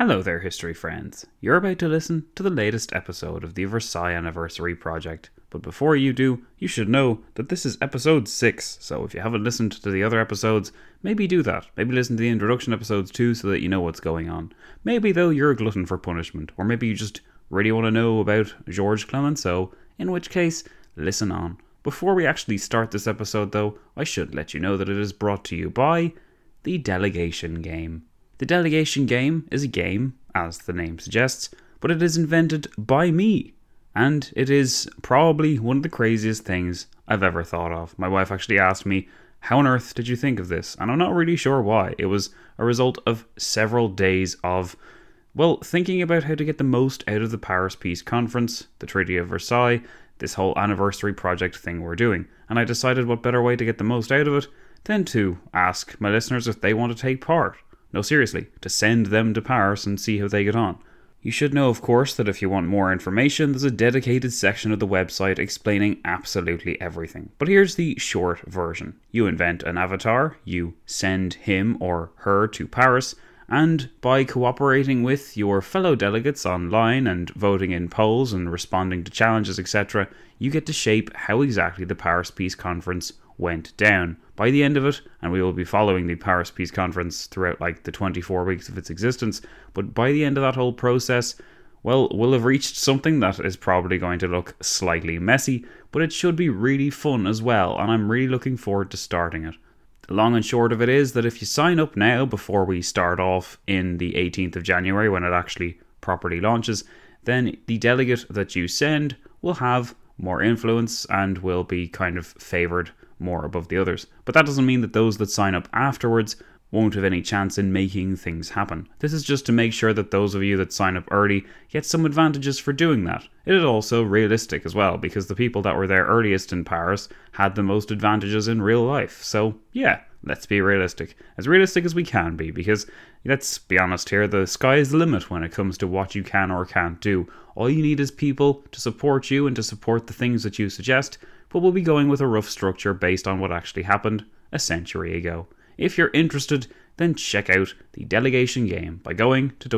Hello there, history friends. You're about to listen to the latest episode of the Versailles Anniversary Project. But before you do, you should know that this is episode 6, so if you haven't listened to the other episodes, maybe do that. Maybe listen to the introduction episodes too so that you know what's going on. Maybe though you're a glutton for punishment, or maybe you just really want to know about Georges Clemenceau, in which case, listen on. Before we actually start this episode though, I should let you know that it is brought to you by the Delegation Game. The Delegation Game is a game, as the name suggests, but it is invented by me. And it is probably one of the craziest things I've ever thought of. My wife actually asked me, how on earth did you think of this? And I'm not really sure why. It was a result of several days of, thinking about how to get the most out of the Paris Peace Conference, the Treaty of Versailles, this whole anniversary project thing we're doing. And I decided what better way to get the most out of it than to ask my listeners if they want to take part. No, seriously, to send them to Paris and see how they get on. You should know, of course, that if you want more information, there's a dedicated section of the website explaining absolutely everything. But here's the short version. You invent an avatar, you send him or her to Paris, and by cooperating with your fellow delegates online and voting in polls and responding to challenges, etc., you get to shape how exactly the Paris Peace Conference went down. By the end of it, and we will be following the Paris Peace Conference throughout the 24 weeks of its existence, but by the end of that whole process, we'll have reached something that is probably going to look slightly messy, but it should be really fun as well, and I'm really looking forward to starting it. The long and short of it is that if you sign up now before we start off in the 18th of January when it actually properly launches, then the delegate that you send will have more influence and will be kind of favoured more above the others. But that doesn't mean that those that sign up afterwards won't have any chance in making things happen. This is just to make sure that those of you that sign up early get some advantages for doing that. It is also realistic as well, because the people that were there earliest in Paris had the most advantages in real life. So yeah, let's be realistic as we can be, because let's be honest here, the sky is the limit when it comes to what you can or can't do. All you need is people to support you and to support the things that you suggest, but we'll be going with a rough structure based on what actually happened a century ago. If you're interested, then check out the Delegation Game by going to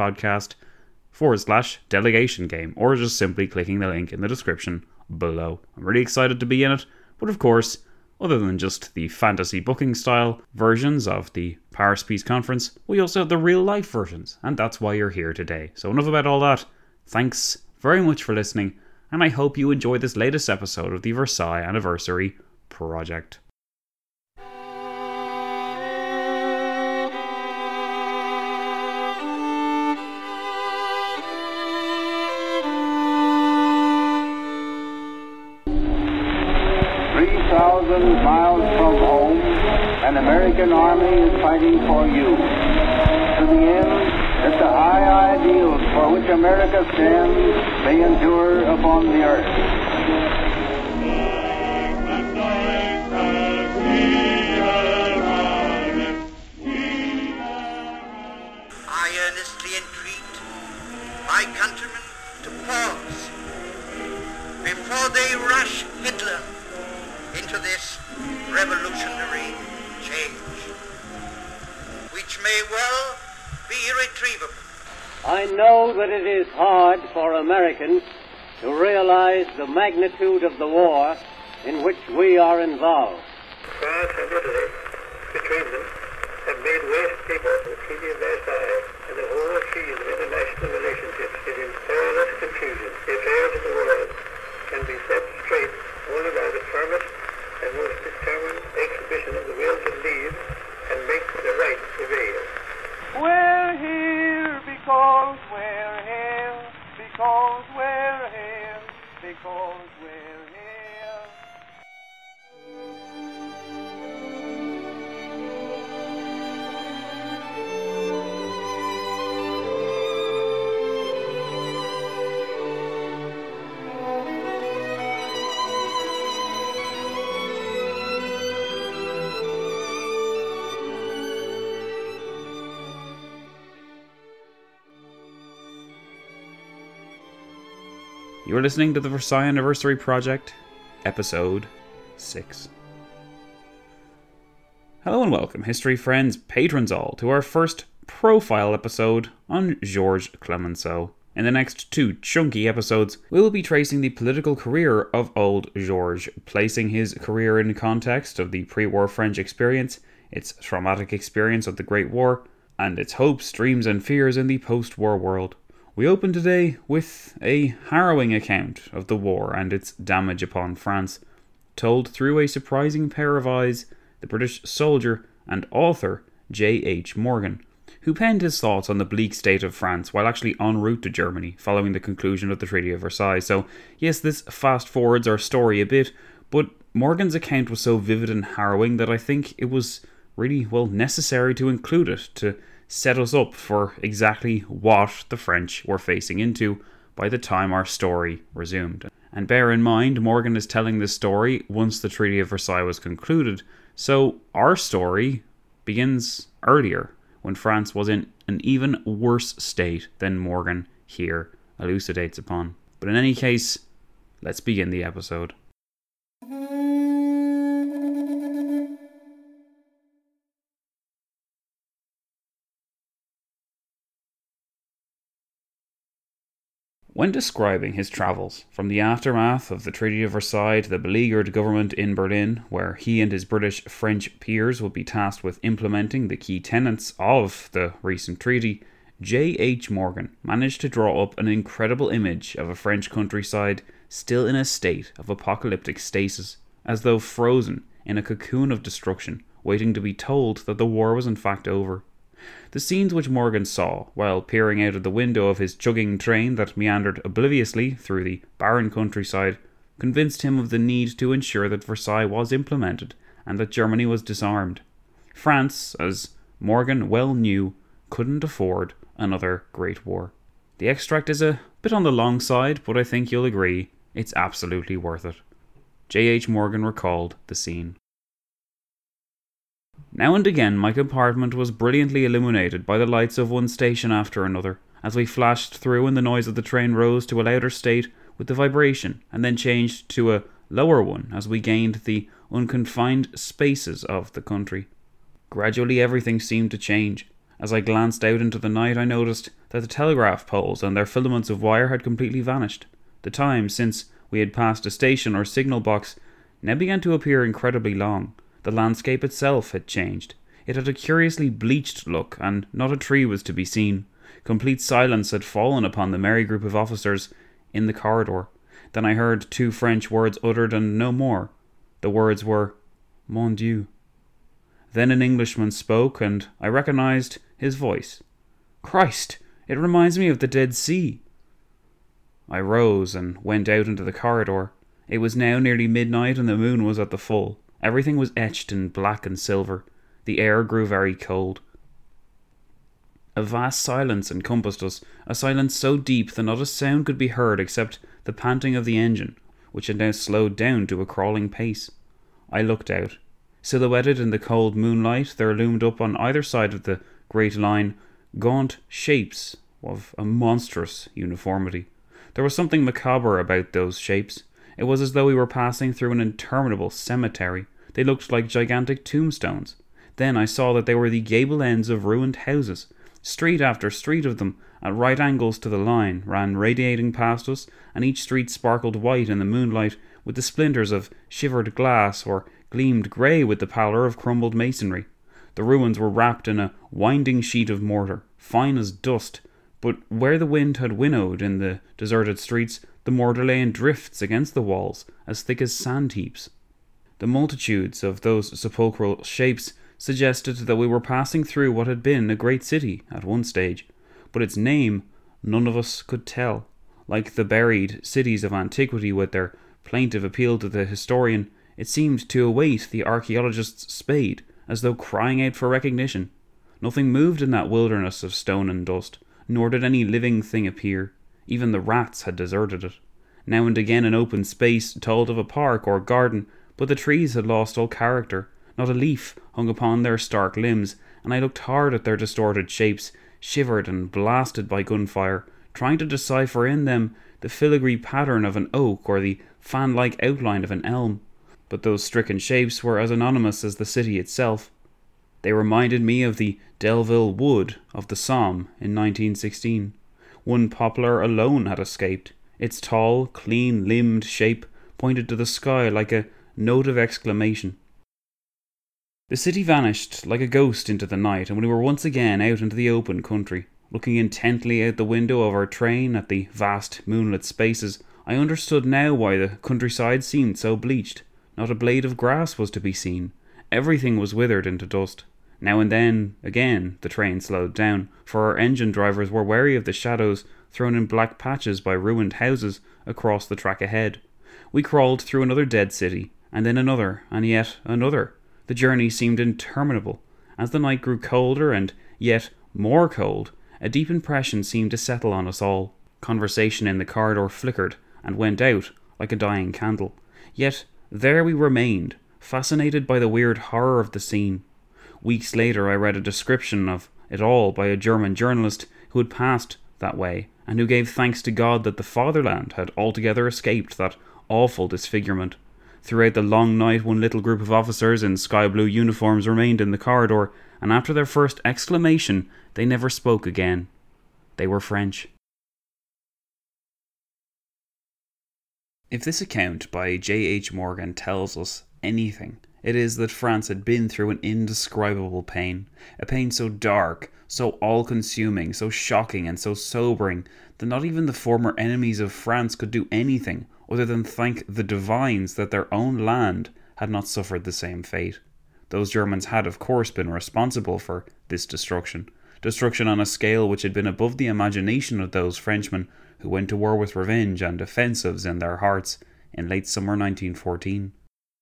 WTF podcast/Delegation Game, or just simply clicking the link in the description below. I'm really excited to be in it, but of course, other than just the fantasy booking style versions of the Paris Peace Conference, we also have the real life versions, and that's why you're here today. So enough about all that. Thanks very much for listening, and I hope you enjoy this latest episode of the Versailles Anniversary Project. Miles from home, an American army is fighting for you. To the end that the high ideals for which America stands may endure upon the earth. I earnestly entreat my countrymen to pause before they rush Hitler into this revolutionary change, which may well be irretrievable. I know that it is hard for Americans to realize the magnitude of the war in which we are involved. France and Italy, between them, have made waste paper the Treaty of Versailles, and the whole field of international relationships is in perilous confusion. The affairs of the world can be set straight only by the firmest and most determined exhibition of the will to lead and make the right prevail. We're here because we're here, because we're here, because we're here. You are listening to the Versailles Anniversary Project, Episode 6. Hello and welcome, history friends, patrons all, to our first profile episode on Georges Clemenceau. In the next 2 chunky episodes, we will be tracing the political career of old Georges, placing his career in context of the pre-war French experience, its traumatic experience of the Great War, and its hopes, dreams and fears in the post-war world. We open today with a harrowing account of the war and its damage upon France, told through a surprising pair of eyes, the British soldier and author J.H. Morgan, who penned his thoughts on the bleak state of France while actually en route to Germany following the conclusion of the Treaty of Versailles. So yes, this fast forwards our story a bit, but Morgan's account was so vivid and harrowing that I think it was really, necessary to include it to set us up for exactly what the French were facing into by the time our story resumed. And bear in mind, Morgan is telling this story once the Treaty of Versailles was concluded, so our story begins earlier, when France was in an even worse state than Morgan here elucidates upon. But in any case, let's begin the episode. When describing his travels from the aftermath of the Treaty of Versailles to the beleaguered government in Berlin, where he and his British-French peers would be tasked with implementing the key tenets of the recent treaty, J.H. Morgan managed to draw up an incredible image of a French countryside still in a state of apocalyptic stasis, as though frozen in a cocoon of destruction, waiting to be told that the war was in fact over. The scenes which Morgan saw while peering out of the window of his chugging train that meandered obliviously through the barren countryside convinced him of the need to ensure that Versailles was implemented and that Germany was disarmed. France, as Morgan well knew, couldn't afford another Great War. The extract is a bit on the long side, but I think you'll agree it's absolutely worth it. J.H. Morgan recalled the scene. Now and again my compartment was brilliantly illuminated by the lights of one station after another, as we flashed through and the noise of the train rose to a louder state with the vibration, and then changed to a lower one as we gained the unconfined spaces of the country. Gradually everything seemed to change. As I glanced out into the night, I noticed that the telegraph poles and their filaments of wire had completely vanished. The time since we had passed a station or signal box now began to appear incredibly long. The landscape itself had changed. It had a curiously bleached look, and not a tree was to be seen. Complete silence had fallen upon the merry group of officers in the corridor. Then I heard 2 French words uttered and no more. The words were, "Mon Dieu." Then an Englishman spoke, and I recognized his voice. "Christ, it reminds me of the Dead Sea." I rose and went out into the corridor. It was now nearly midnight and the moon was at the full. Everything was etched in black and silver. The air grew very cold. A vast silence encompassed us, a silence so deep that not a sound could be heard except the panting of the engine, which had now slowed down to a crawling pace. I looked out. Silhouetted in the cold moonlight, there loomed up on either side of the great line gaunt shapes of a monstrous uniformity. There was something macabre about those shapes. It was as though we were passing through an interminable cemetery. They looked like gigantic tombstones. Then I saw that they were the gable ends of ruined houses. Street after street of them, at right angles to the line, ran radiating past us, and each street sparkled white in the moonlight with the splinters of shivered glass, or gleamed grey with the pallor of crumbled masonry. The ruins were wrapped in a winding sheet of mortar, fine as dust, but where the wind had winnowed in the deserted streets, the mortar lay in drifts against the walls, as thick as sand heaps. The multitudes of those sepulchral shapes suggested that we were passing through what had been a great city at one stage, but its name none of us could tell. Like the buried cities of antiquity with their plaintive appeal to the historian, it seemed to await the archaeologist's spade, as though crying out for recognition. Nothing moved in that wilderness of stone and dust, nor did any living thing appear. Even the rats had deserted it. Now and again an open space told of a park or garden, but the trees had lost all character. Not a leaf hung upon their stark limbs, and I looked hard at their distorted shapes, shivered and blasted by gunfire, trying to decipher in them the filigree pattern of an oak or the fan-like outline of an elm. But those stricken shapes were as anonymous as the city itself. They reminded me of the Delville Wood of the Somme in 1916. One poplar alone had escaped. Its tall, clean-limbed shape pointed to the sky like a note of exclamation. The city vanished like a ghost into the night, and we were once again out into the open country. Looking intently out the window of our train at the vast moonlit spaces, I understood now why the countryside seemed so bleached. Not a blade of grass was to be seen. Everything was withered into dust. Now and then, again, the train slowed down, for our engine drivers were wary of the shadows thrown in black patches by ruined houses across the track ahead. We crawled through another dead city, and then another, and yet another. The journey seemed interminable. As the night grew colder and yet more cold, a deep impression seemed to settle on us all. Conversation in the corridor flickered and went out like a dying candle. Yet there we remained, fascinated by the weird horror of the scene. Weeks later I read a description of it all by a German journalist who had passed that way, and who gave thanks to God that the fatherland had altogether escaped that awful disfigurement. Throughout the long night, one little group of officers in sky-blue uniforms remained in the corridor, and after their first exclamation, they never spoke again. They were French. If this account by J.H. Morgan tells us anything, it is that France had been through an indescribable pain, a pain so dark, so all-consuming, so shocking and so sobering that not even the former enemies of France could do anything other than thank the divines that their own land had not suffered the same fate. Those Germans had, of course, been responsible for this destruction on a scale which had been above the imagination of those Frenchmen who went to war with revenge and offensives in their hearts in late summer 1914.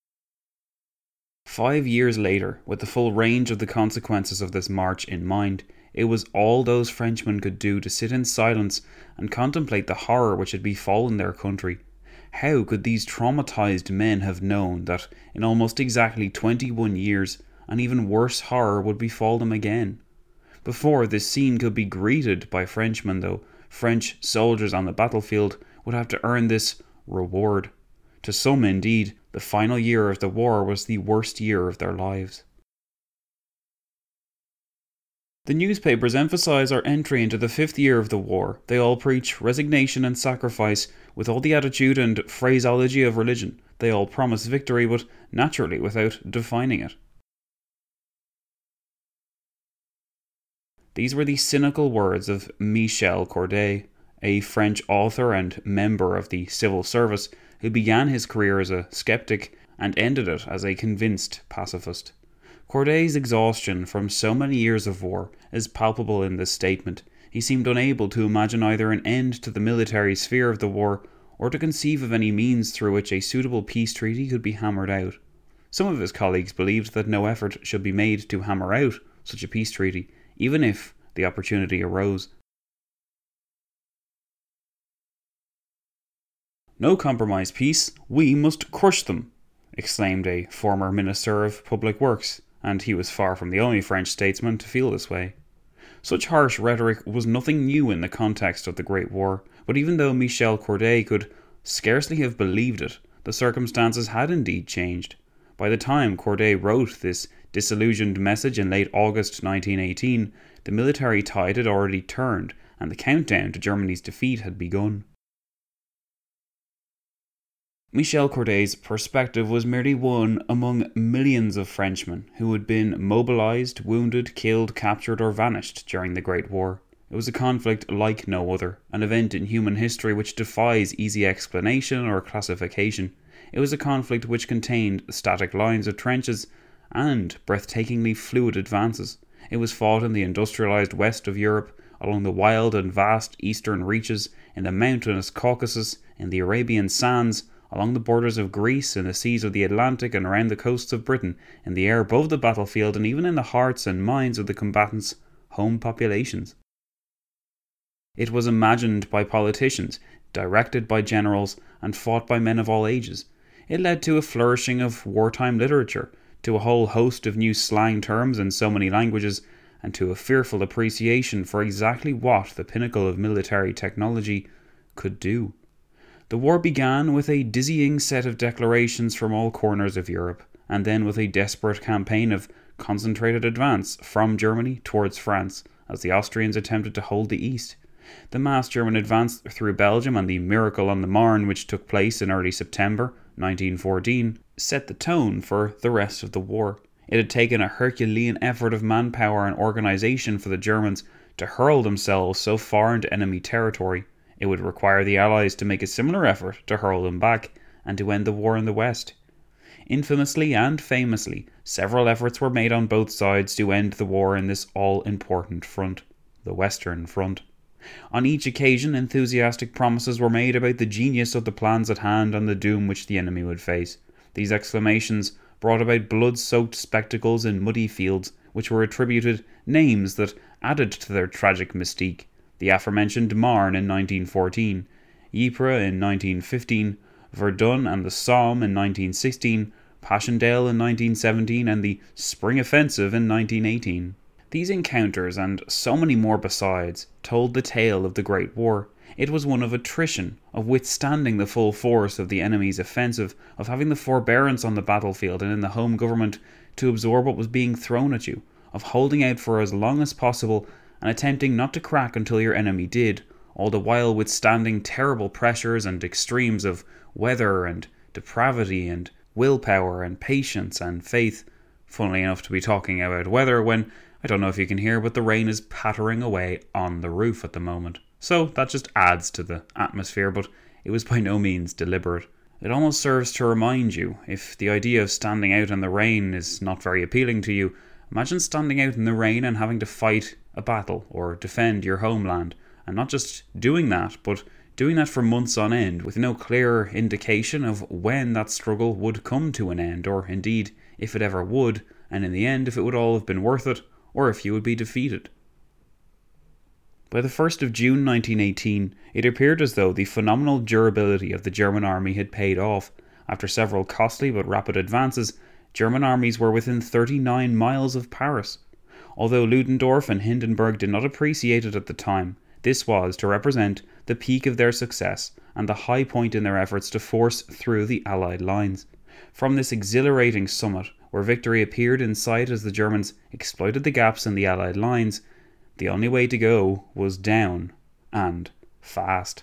5 years later, with the full range of the consequences of this march in mind, it was all those Frenchmen could do to sit in silence and contemplate the horror which had befallen their country. How could these traumatized men have known that in almost exactly 21 years an even worse horror would befall them again? Before this scene could be greeted by Frenchmen, though, French soldiers on the battlefield would have to earn this reward. To some, indeed, the final year of the war was the worst year of their lives. The newspapers emphasize our entry into the 5th year of the war. They all preach resignation and sacrifice with all the attitude and phraseology of religion. They all promise victory, but naturally without defining it. These were the cynical words of Michel Corday, a French author and member of the civil service who began his career as a skeptic and ended it as a convinced pacifist. Corday's exhaustion from so many years of war is palpable in this statement. He seemed unable to imagine either an end to the military sphere of the war or to conceive of any means through which a suitable peace treaty could be hammered out. Some of his colleagues believed that no effort should be made to hammer out such a peace treaty, even if the opportunity arose. "No compromise peace, we must crush them," exclaimed a former Minister of Public Works, and he was far from the only French statesman to feel this way. Such harsh rhetoric was nothing new in the context of the Great War, but even though Michel Corday could scarcely have believed it, the circumstances had indeed changed. By the time Corday wrote this disillusioned message in late August 1918, the military tide had already turned, and the countdown to Germany's defeat had begun. Michel Corday's perspective was merely one among millions of Frenchmen who had been mobilised, wounded, killed, captured or vanished during the Great War. It was a conflict like no other, an event in human history which defies easy explanation or classification. It was a conflict which contained static lines of trenches and breathtakingly fluid advances. It was fought in the industrialised west of Europe, along the wild and vast eastern reaches, in the mountainous Caucasus, in the Arabian sands, along the borders of Greece, in the seas of the Atlantic and around the coasts of Britain, in the air above the battlefield, and even in the hearts and minds of the combatants' home populations. It was imagined by politicians, directed by generals, and fought by men of all ages. It led to a flourishing of wartime literature, to a whole host of new slang terms in so many languages, and to a fearful appreciation for exactly what the pinnacle of military technology could do. The war began with a dizzying set of declarations from all corners of Europe, and then with a desperate campaign of concentrated advance from Germany towards France as the Austrians attempted to hold the east. The mass German advance through Belgium and the Miracle on the Marne, which took place in early September 1914, set the tone for the rest of the war. It had taken a Herculean effort of manpower and organisation for the Germans to hurl themselves so far into enemy territory. It would require the Allies to make a similar effort to hurl them back and to end the war in the West. Infamously and famously, several efforts were made on both sides to end the war in this all-important front, the Western Front. On each occasion, enthusiastic promises were made about the genius of the plans at hand and the doom which the enemy would face. These exclamations brought about blood-soaked spectacles in muddy fields, which were attributed names that added to their tragic mystique. The aforementioned Marne in 1914, Ypres in 1915, Verdun and the Somme in 1916, Passchendaele in 1917, and the Spring Offensive in 1918. These encounters, and so many more besides, told the tale of the Great War. It was one of attrition, of withstanding the full force of the enemy's offensive, of having the forbearance on the battlefield and in the home government to absorb what was being thrown at you, of holding out for as long as possible and attempting not to crack until your enemy did, all the while withstanding terrible pressures and extremes of weather and depravity and willpower and patience and faith. Funnily enough to be talking about weather when, I don't know if you can hear, but the rain is pattering away on the roof at the moment. So that just adds to the atmosphere, but it was by no means deliberate. It almost serves to remind you, if the idea of standing out in the rain is not very appealing to you, imagine standing out in the rain and having to fight a battle or defend your homeland, and not just doing that, but doing that for months on end with no clear indication of when that struggle would come to an end, or indeed if it ever would, and in the end if it would all have been worth it, or if you would be defeated. By the 1st of June 1918, it appeared as though the phenomenal durability of the German army had paid off. After several costly but rapid advances, German armies were within 39 miles of Paris. Although Ludendorff and Hindenburg did not appreciate it at the time, this was to represent the peak of their success and the high point in their efforts to force through the Allied lines. From this exhilarating summit, where victory appeared in sight as the Germans exploited the gaps in the Allied lines, the only way to go was down, and fast.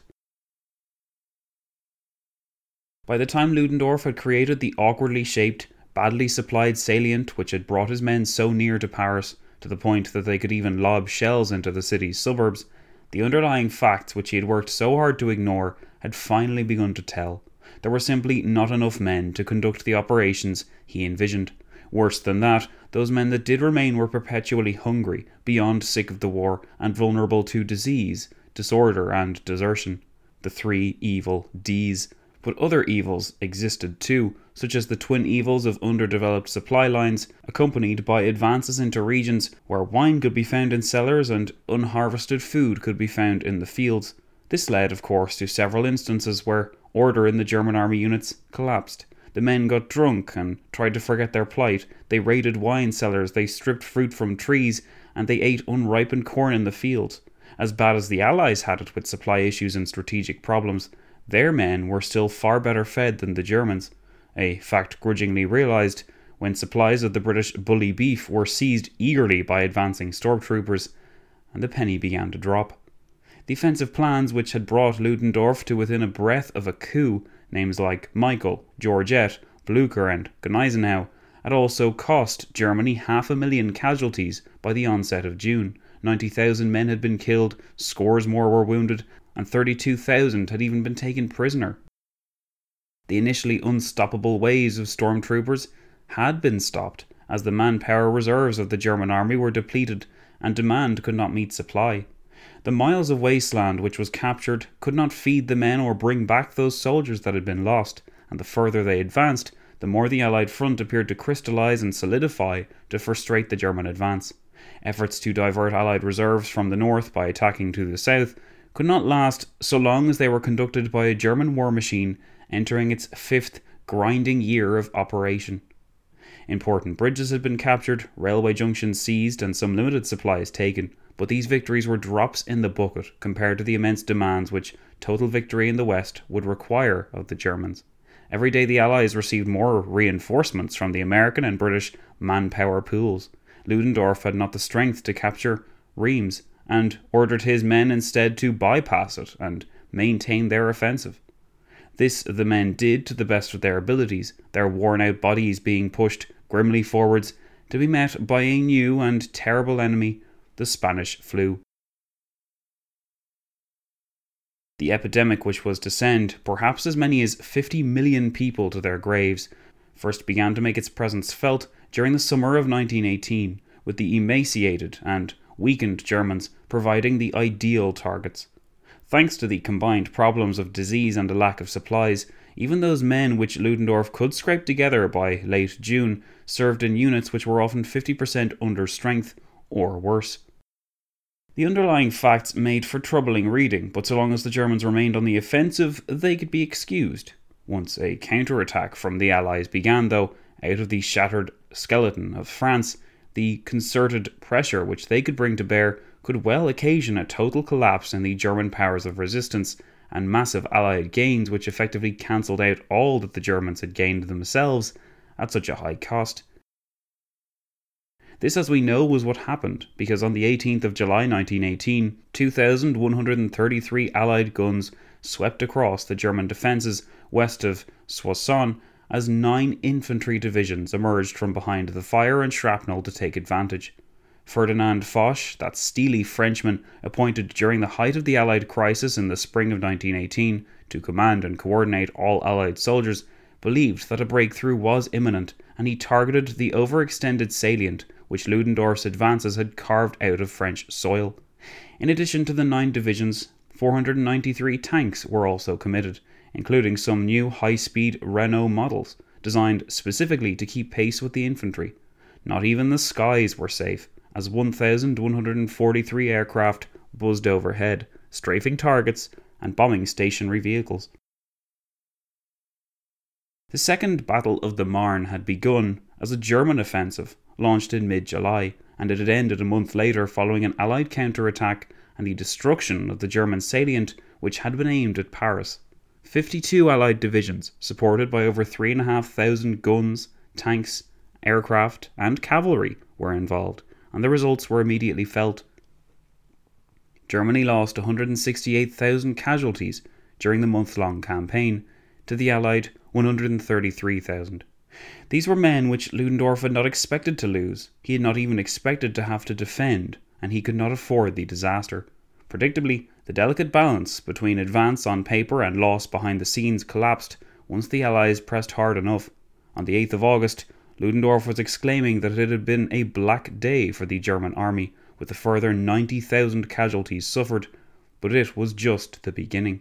By the time Ludendorff had created the awkwardly shaped, badly supplied salient which had brought his men so near to Paris, to the point that they could even lob shells into the city's suburbs, the underlying facts which he had worked so hard to ignore had finally begun to tell. There were simply not enough men to conduct the operations he envisioned. Worse than that, those men that did remain were perpetually hungry, beyond sick of the war, and vulnerable to disease, disorder, and desertion. The 3 evil Ds. But other evils existed too, such as the twin evils of underdeveloped supply lines, accompanied by advances into regions where wine could be found in cellars and unharvested food could be found in the fields. This led, of course, to several instances where order in the German army units collapsed. The men got drunk and tried to forget their plight. They raided wine cellars, they stripped fruit from trees, and they ate unripened corn in the fields. As bad as the Allies had it with supply issues and strategic problems, their men were still far better fed than the Germans, a fact grudgingly realised when supplies of the British bully beef were seized eagerly by advancing stormtroopers, and the penny began to drop. The offensive plans which had brought Ludendorff to within a breath of a coup, names like Michael, Georgette, Blücher and Gneisenau, had also cost Germany 500,000 casualties by the onset of June. 90,000 men had been killed, scores more were wounded, and 32,000 had even been taken prisoner. The initially unstoppable waves of stormtroopers had been stopped, as the manpower reserves of the German army were depleted and demand could not meet supply. The miles of wasteland which was captured could not feed the men or bring back those soldiers that had been lost, and the further they advanced, the more the Allied front appeared to crystallise and solidify to frustrate the German advance. Efforts to divert Allied reserves from the north by attacking to the south could not last so long as they were conducted by a German war machine entering its 5th grinding year of operation. Important bridges had been captured, railway junctions seized, and some limited supplies taken, but these victories were drops in the bucket compared to the immense demands which total victory in the West would require of the Germans. every day the Allies received more reinforcements from the American and British manpower pools. Ludendorff had not the strength to capture Reims, and ordered his men instead to bypass it and maintain their offensive. This the men did to the best of their abilities, their worn-out bodies being pushed grimly forwards to be met by a new and terrible enemy, the Spanish flu. The epidemic, which was to send perhaps as many as 50 million people to their graves, first began to make its presence felt during the summer of 1918, with the emaciated and weakened Germans providing the ideal targets. Thanks to the combined problems of disease and a lack of supplies, even those men which Ludendorff could scrape together by late June served in units which were often 50% under strength or worse. The underlying facts made for troubling reading, but so long as the Germans remained on the offensive, they could be excused. Once a counterattack from the Allies began, though, out of the shattered skeleton of France, the concerted pressure which they could bring to bear could well occasion a total collapse in the German powers of resistance and massive Allied gains which effectively cancelled out all that the Germans had gained themselves at such a high cost. This, as we know, was what happened, because on the 18th of July 1918, 2,133 Allied guns swept across the German defences west of Soissons as 9 infantry divisions emerged from behind the fire and shrapnel to take advantage. Ferdinand Foch, that steely Frenchman appointed during the height of the Allied crisis in the spring of 1918 to command and coordinate all Allied soldiers, believed that a breakthrough was imminent, and he targeted the overextended salient which Ludendorff's advances had carved out of French soil. In addition to the 9 divisions, 493 tanks were also committed, including some new high-speed Renault models, designed specifically to keep pace with the infantry. Not even the skies were safe, as 1,143 aircraft buzzed overhead, strafing targets and bombing stationary vehicles. The Second Battle of the Marne had begun as a German offensive, launched in mid-July, and it had ended a month later following an Allied counter-attack and the destruction of the German salient which had been aimed at Paris. 52 Allied divisions, supported by over 3,500 guns, tanks, aircraft and cavalry, were involved, and the results were immediately felt. Germany lost 168,000 casualties during the month-long campaign, to the Allied 133,000. These were men which Ludendorff had not expected to lose. He had not even expected to have to defend, and he could not afford the disaster. Predictably, the delicate balance between advance on paper and loss behind the scenes collapsed once the Allies pressed hard enough. On the 8th of August, Ludendorff was exclaiming that it had been a black day for the German army, with a further 90,000 casualties suffered, but it was just the beginning.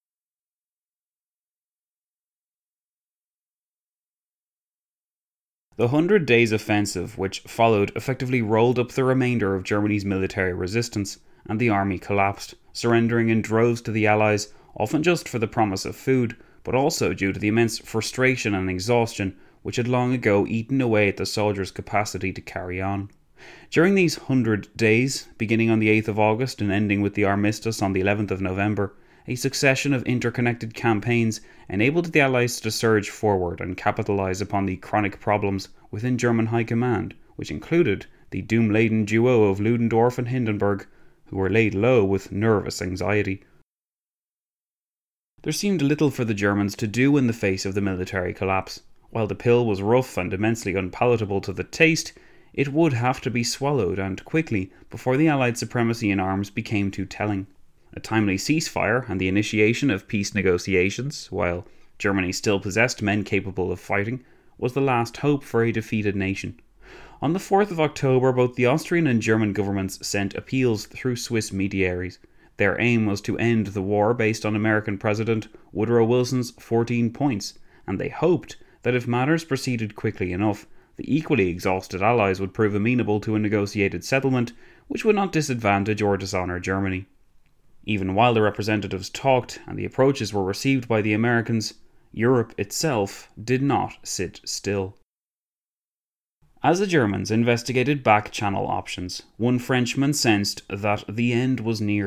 The 100 Days offensive which followed effectively rolled up the remainder of Germany's military resistance, and the army collapsed, surrendering in droves to the Allies, often just for the promise of food, but also due to the immense frustration and exhaustion which had long ago eaten away at the soldiers' capacity to carry on. During these 100 days, beginning on the 8th of August and ending with the armistice on the 11th of November, a succession of interconnected campaigns enabled the Allies to surge forward and capitalise upon the chronic problems within German high command, which included the doom-laden duo of Ludendorff and Hindenburg, who were laid low with nervous anxiety. There seemed little for the Germans to do in the face of the military collapse. While the pill was rough and immensely unpalatable to the taste, it would have to be swallowed, and quickly, before the Allied supremacy in arms became too telling. A timely ceasefire and the initiation of peace negotiations, while Germany still possessed men capable of fighting, was the last hope for a defeated nation. On the 4th of October, both the Austrian and German governments sent appeals through Swiss mediaries. Their aim was to end the war based on American President Woodrow Wilson's 14 points, and they hoped that if matters proceeded quickly enough, the equally exhausted Allies would prove amenable to a negotiated settlement which would not disadvantage or dishonour Germany. Even while the representatives talked and the approaches were received by the Americans, Europe itself did not sit still. As the Germans investigated back-channel options, one Frenchman sensed that the end was near.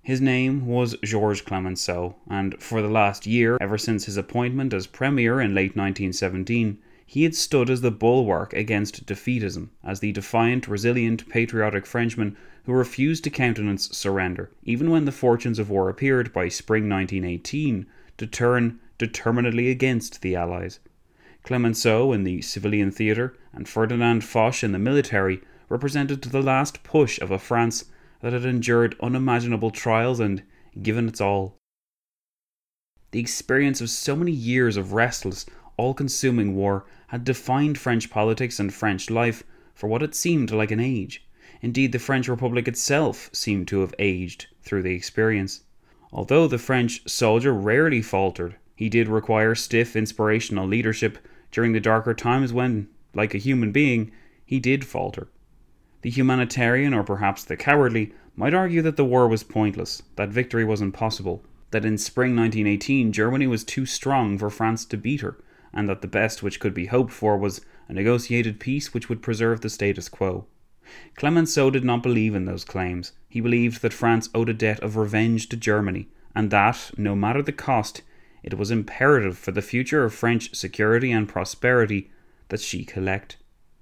His name was Georges Clemenceau, and for the last year, ever since his appointment as Premier in late 1917, he had stood as the bulwark against defeatism, as the defiant, resilient, patriotic Frenchman who refused to countenance surrender, even when the fortunes of war appeared by spring 1918 to turn determinedly against the Allies. Clemenceau in the civilian theatre and Ferdinand Foch in the military represented the last push of a France that had endured unimaginable trials and given its all. The experience of so many years of restless, all-consuming war had defined French politics and French life for what it seemed like an age. Indeed, the French Republic itself seemed to have aged through the experience. Although the French soldier rarely faltered, he did require stiff, inspirational leadership during the darker times when, like a human being, he did falter. The humanitarian, or perhaps the cowardly, might argue that the war was pointless, that victory was impossible, that in spring 1918 Germany was too strong for France to beat her, and that the best which could be hoped for was a negotiated peace which would preserve the status quo. Clemenceau did not believe in those claims. He believed that France owed a debt of revenge to Germany, and that, no matter the cost, it was imperative for the future of French security and prosperity that she collect.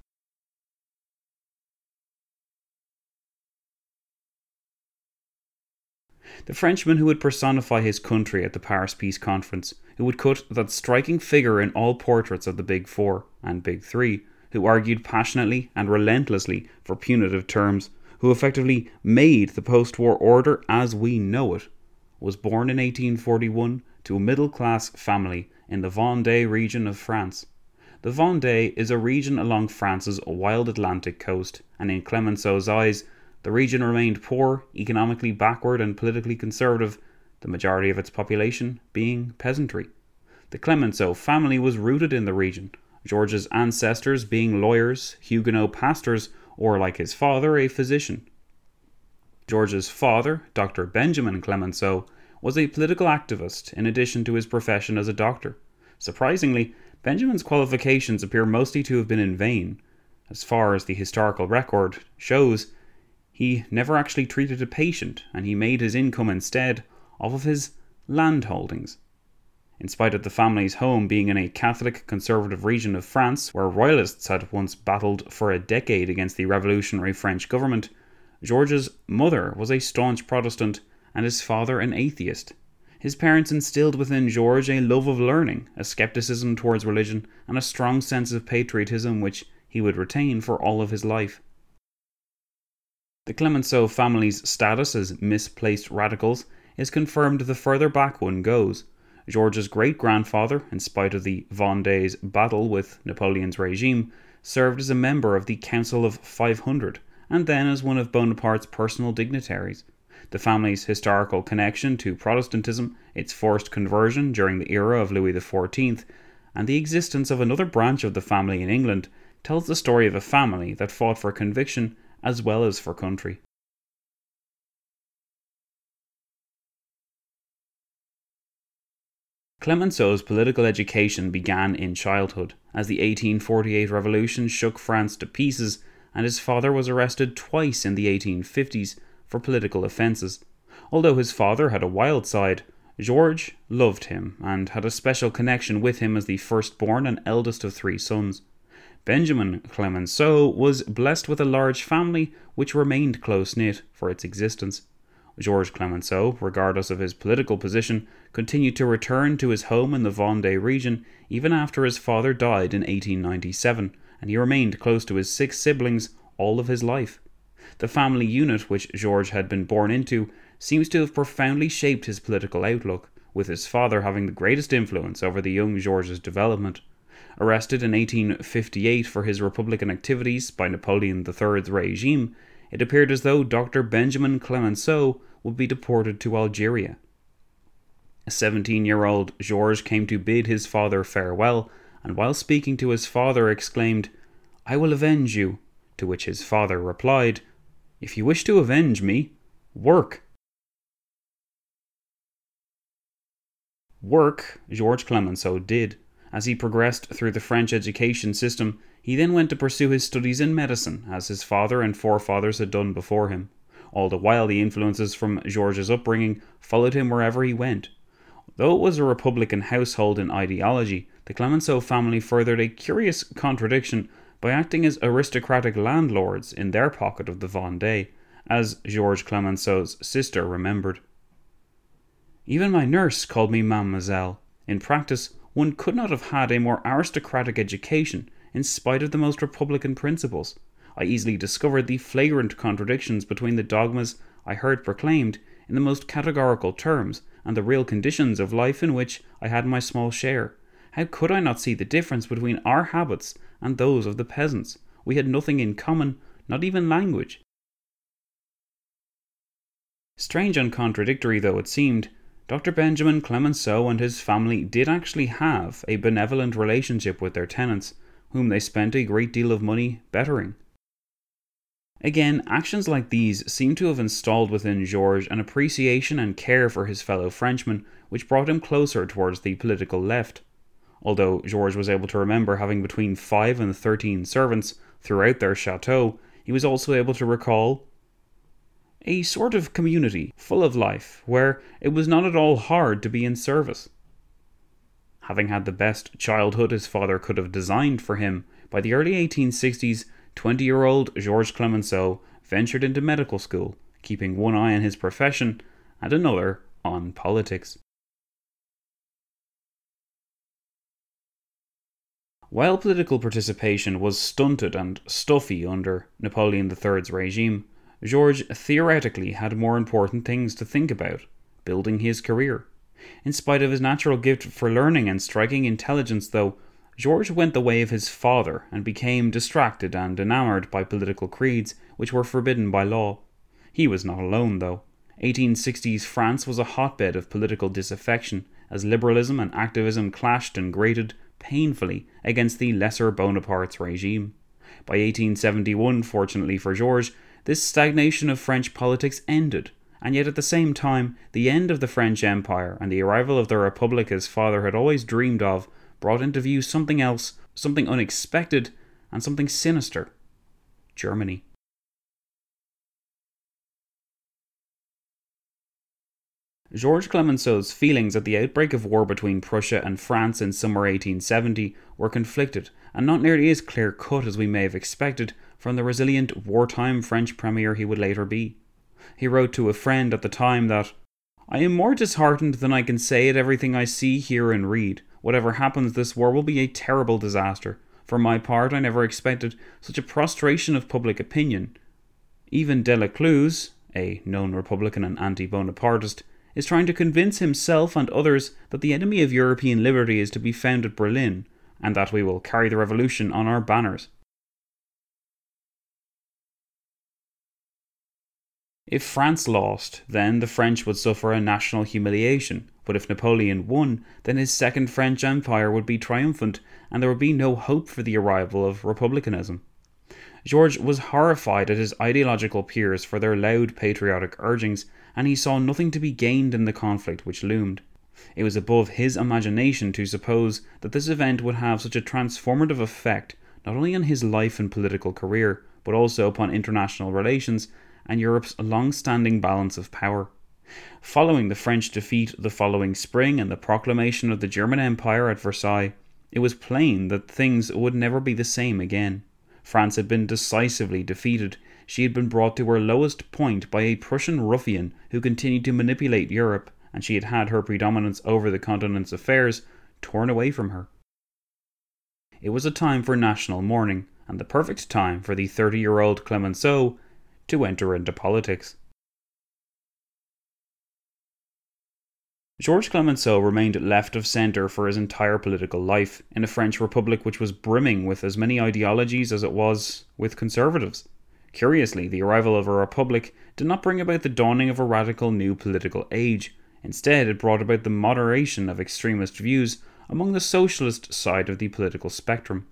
The Frenchman who would personify his country at the Paris Peace Conference, who would cut that striking figure in all portraits of the Big Four and Big Three, who argued passionately and relentlessly for punitive terms, who effectively made the post-war order as we know it, was born in 1841 to a middle-class family in the Vendée region of France. The Vendée is a region along France's wild Atlantic coast, and in Clemenceau's eyes, the region remained poor, economically backward and politically conservative, the majority of its population being peasantry. The Clemenceau family was rooted in the region, George's ancestors being lawyers, Huguenot pastors, or like his father, a physician. George's father, Dr. Benjamin Clemenceau, was a political activist in addition to his profession as a doctor. Surprisingly, Benjamin's qualifications appear mostly to have been in vain. As far as the historical record shows, he never actually treated a patient, and he made his income instead off of his land holdings. In spite of the family's home being in a Catholic conservative region of France, where royalists had once battled for a decade against the revolutionary French government, George's mother was a staunch Protestant and his father an atheist. His parents instilled within George a love of learning, a skepticism towards religion, and a strong sense of patriotism which he would retain for all of his life. The Clemenceau family's status as misplaced radicals is confirmed the further back one goes. George's great-grandfather, in spite of the Vendée's battle with Napoleon's regime, served as a member of the Council of 500, and then as one of Bonaparte's personal dignitaries. The family's historical connection to Protestantism, its forced conversion during the era of Louis XIV, and the existence of another branch of the family in England tells the story of a family that fought for conviction as well as for country. Clemenceau's political education began in childhood, as the 1848 revolution shook France to pieces, and his father was arrested twice in the 1850s for political offences. Although his father had a wild side, George loved him and had a special connection with him as the firstborn and eldest of three sons. Benjamin Clemenceau was blessed with a large family which remained close-knit for its existence. Georges Clemenceau, regardless of his political position, continued to return to his home in the Vendée region even after his father died in 1897, and he remained close to his 6 siblings all of his life. The family unit which Georges had been born into seems to have profoundly shaped his political outlook, with his father having the greatest influence over the young Georges' development. Arrested in 1858 for his Republican activities by Napoleon III's regime, it appeared as though Dr. Benjamin Clemenceau would be deported to Algeria. A 17-year-old Georges came to bid his father farewell, and while speaking to his father exclaimed, "I will avenge you," to which his father replied, "If you wish to avenge me, work." Work Georges Clemenceau did. As he progressed through the French education system, he then went to pursue his studies in medicine, as his father and forefathers had done before him. All the while, the influences from Georges' upbringing followed him wherever he went. Though it was a Republican household in ideology, the Clemenceau family furthered a curious contradiction by acting as aristocratic landlords in their pocket of the Vendée, as Georges Clemenceau's sister remembered. Even my nurse called me mademoiselle. In practice, one could not have had a more aristocratic education, in spite of the most republican principles. I easily discovered the flagrant contradictions between the dogmas I heard proclaimed in the most categorical terms and the real conditions of life in which I had my small share. How could I not see the difference between our habits and those of the peasants? We had nothing in common, not even language. Strange and contradictory though it seemed, Dr. Benjamin Clemenceau and his family did actually have a benevolent relationship with their tenants, whom they spent a great deal of money bettering. Again, actions like these seem to have installed within Georges an appreciation and care for his fellow Frenchmen, which brought him closer towards the political left. Although Georges was able to remember having between 5 and 13 servants throughout their chateau, he was also able to recall a sort of community full of life, where it was not at all hard to be in service. Having had the best childhood his father could have designed for him, by the early 1860s, 20-year-old Georges Clemenceau ventured into medical school, keeping one eye on his profession and another on politics. While political participation was stunted and stuffy under Napoleon III's regime, Georges theoretically had more important things to think about, building his career. In spite of his natural gift for learning and striking intelligence, though, Georges went the way of his father and became distracted and enamoured by political creeds which were forbidden by law. He was not alone, though. 1860s France was a hotbed of political disaffection, as liberalism and activism clashed and grated painfully against the lesser Bonaparte's regime. By 1871, fortunately for Georges, this stagnation of French politics ended, and yet at the same time, the end of the French Empire and the arrival of the Republic his father had always dreamed of brought into view something else, something unexpected, and something sinister: Germany. Georges Clemenceau's feelings at the outbreak of war between Prussia and France in summer 1870 were conflicted, and not nearly as clear-cut as we may have expected from the resilient wartime French premier he would later be. He wrote to a friend at the time that, "I am more disheartened than I can say at everything I see, hear and read. Whatever happens, this war will be a terrible disaster. For my part, I never expected such a prostration of public opinion. Even Delacluse, a known Republican and anti-Bonapartist, is trying to convince himself and others that the enemy of European liberty is to be found at Berlin, and that we will carry the revolution on our banners." If France lost, then the French would suffer a national humiliation, but if Napoleon won, then his Second French Empire would be triumphant, and there would be no hope for the arrival of republicanism. Georges was horrified at his ideological peers for their loud patriotic urgings, and he saw nothing to be gained in the conflict which loomed. It was above his imagination to suppose that this event would have such a transformative effect not only on his life and political career, but also upon international relations and Europe's long-standing balance of power. Following the French defeat the following spring and the proclamation of the German Empire at Versailles, it was plain that things would never be the same again. France had been decisively defeated. She had been brought to her lowest point by a Prussian ruffian who continued to manipulate Europe, and she had had her predominance over the continent's affairs torn away from her. It was a time for national mourning, and the perfect time for the 30-year-old Clemenceau to enter into politics. Georges Clemenceau remained left of centre for his entire political life, in a French Republic which was brimming with as many ideologies as it was with conservatives. Curiously, the arrival of a republic did not bring about the dawning of a radical new political age. Instead, it brought about the moderation of extremist views among the socialist side of the political spectrum.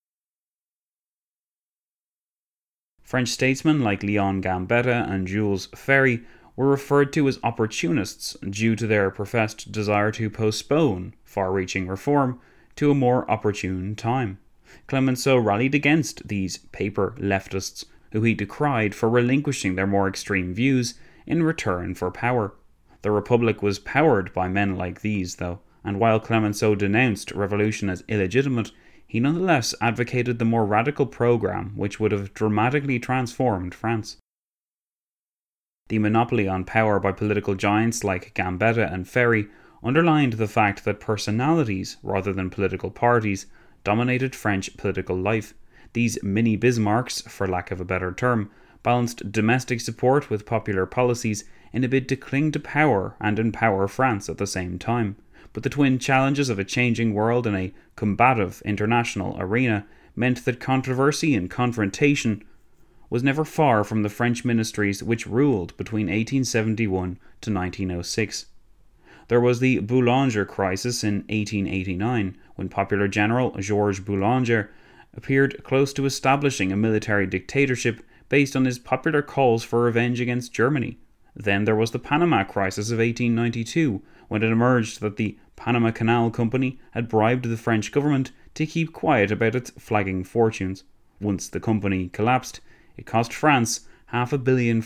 French statesmen like Leon Gambetta and Jules Ferry were referred to as opportunists due to their professed desire to postpone far-reaching reform to a more opportune time. Clemenceau rallied against these paper leftists, who he decried for relinquishing their more extreme views in return for power. The Republic was powered by men like these, though, and while Clemenceau denounced revolution as illegitimate, he nonetheless advocated the more radical programme which would have dramatically transformed France. The monopoly on power by political giants like Gambetta and Ferry underlined the fact that personalities, rather than political parties, dominated French political life. These mini-Bismarcks, for lack of a better term, balanced domestic support with popular policies in a bid to cling to power and empower France at the same time. But the twin challenges of a changing world in a combative international arena meant that controversy and confrontation was never far from the French ministries which ruled between 1871 to 1906. There was the Boulanger crisis in 1889, when popular general Georges Boulanger appeared close to establishing a military dictatorship based on his popular calls for revenge against Germany. Then there was the Panama crisis of 1892, when it emerged that the Panama Canal Company had bribed the French government to keep quiet about its flagging fortunes. Once the company collapsed, it cost France £500 million.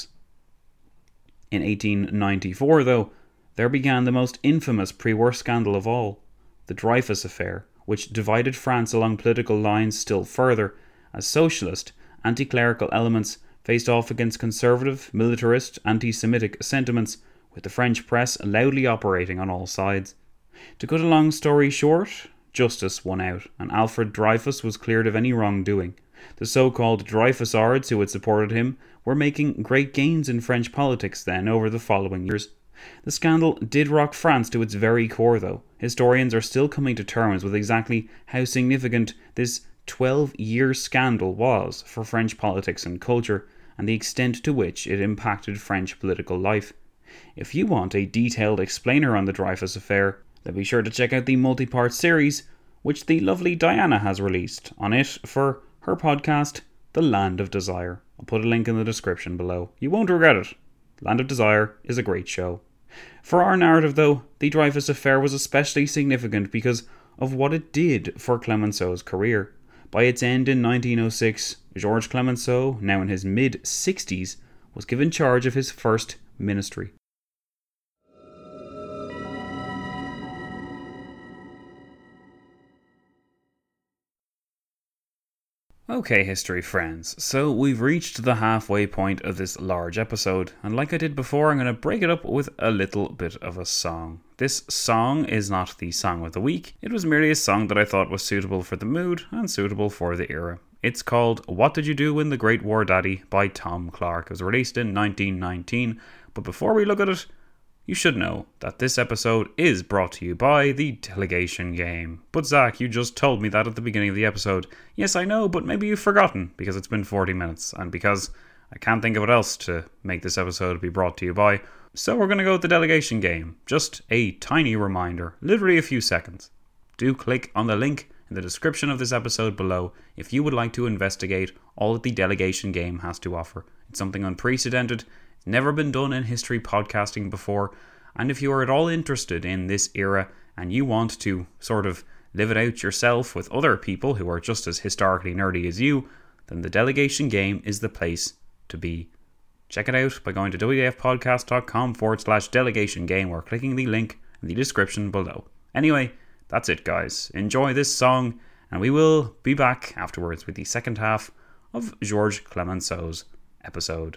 In 1894, though, there began the most infamous pre-war scandal of all, the Dreyfus Affair, which divided France along political lines still further, as socialist, anti-clerical elements faced off against conservative, militarist, anti-Semitic sentiments, with the French press loudly operating on all sides. To cut a long story short, justice won out, and Alfred Dreyfus was cleared of any wrongdoing. The so-called Dreyfusards who had supported him were making great gains in French politics then over the following years. The scandal did rock France to its very core, though. Historians are still coming to terms with exactly how significant this 12-year scandal was for French politics and culture, and the extent to which it impacted French political life. If you want a detailed explainer on the Dreyfus Affair, then be sure to check out the multi-part series which the lovely Diana has released on it for her podcast, The Land of Desire. I'll put a link in the description below. You won't regret it. Land of Desire is a great show. For our narrative, though, the Dreyfus Affair was especially significant because of what it did for Clemenceau's career. By its end in 1906, Georges Clemenceau, now in his mid-60s, was given charge of his first ministry. Okay, history friends, so we've reached the halfway point of this large episode, and like I did before, I'm going to break it up with a little bit of a song. This song is not the song of the week, it was merely a song that I thought was suitable for the mood and suitable for the era. It's called What Did You Do in the Great War Daddy by Tom Clark. It was released in 1919, but before we look at it, you should know that this episode is brought to you by the Delegation Game. But Zach, you just told me that at the beginning of the episode. Yes, I know, but maybe you've forgotten because it's been 40 minutes and because I can't think of what else to make this episode be brought to you by. So we're going to go with the Delegation Game. Just a tiny reminder, literally a few seconds. Do click on the link in the description of this episode below if you would like to investigate all that the Delegation Game has to offer. It's something unprecedented. Never been done in history podcasting before, and if you are at all interested in this era and you want to sort of live it out yourself with other people who are just as historically nerdy as you, then the Delegation Game is the place to be. Check it out by going to wafpodcast.com/delegation game or clicking the link in the description below. Anyway, that's it guys. Enjoy this song and we will be back afterwards with the second half of Georges Clemenceau's episode.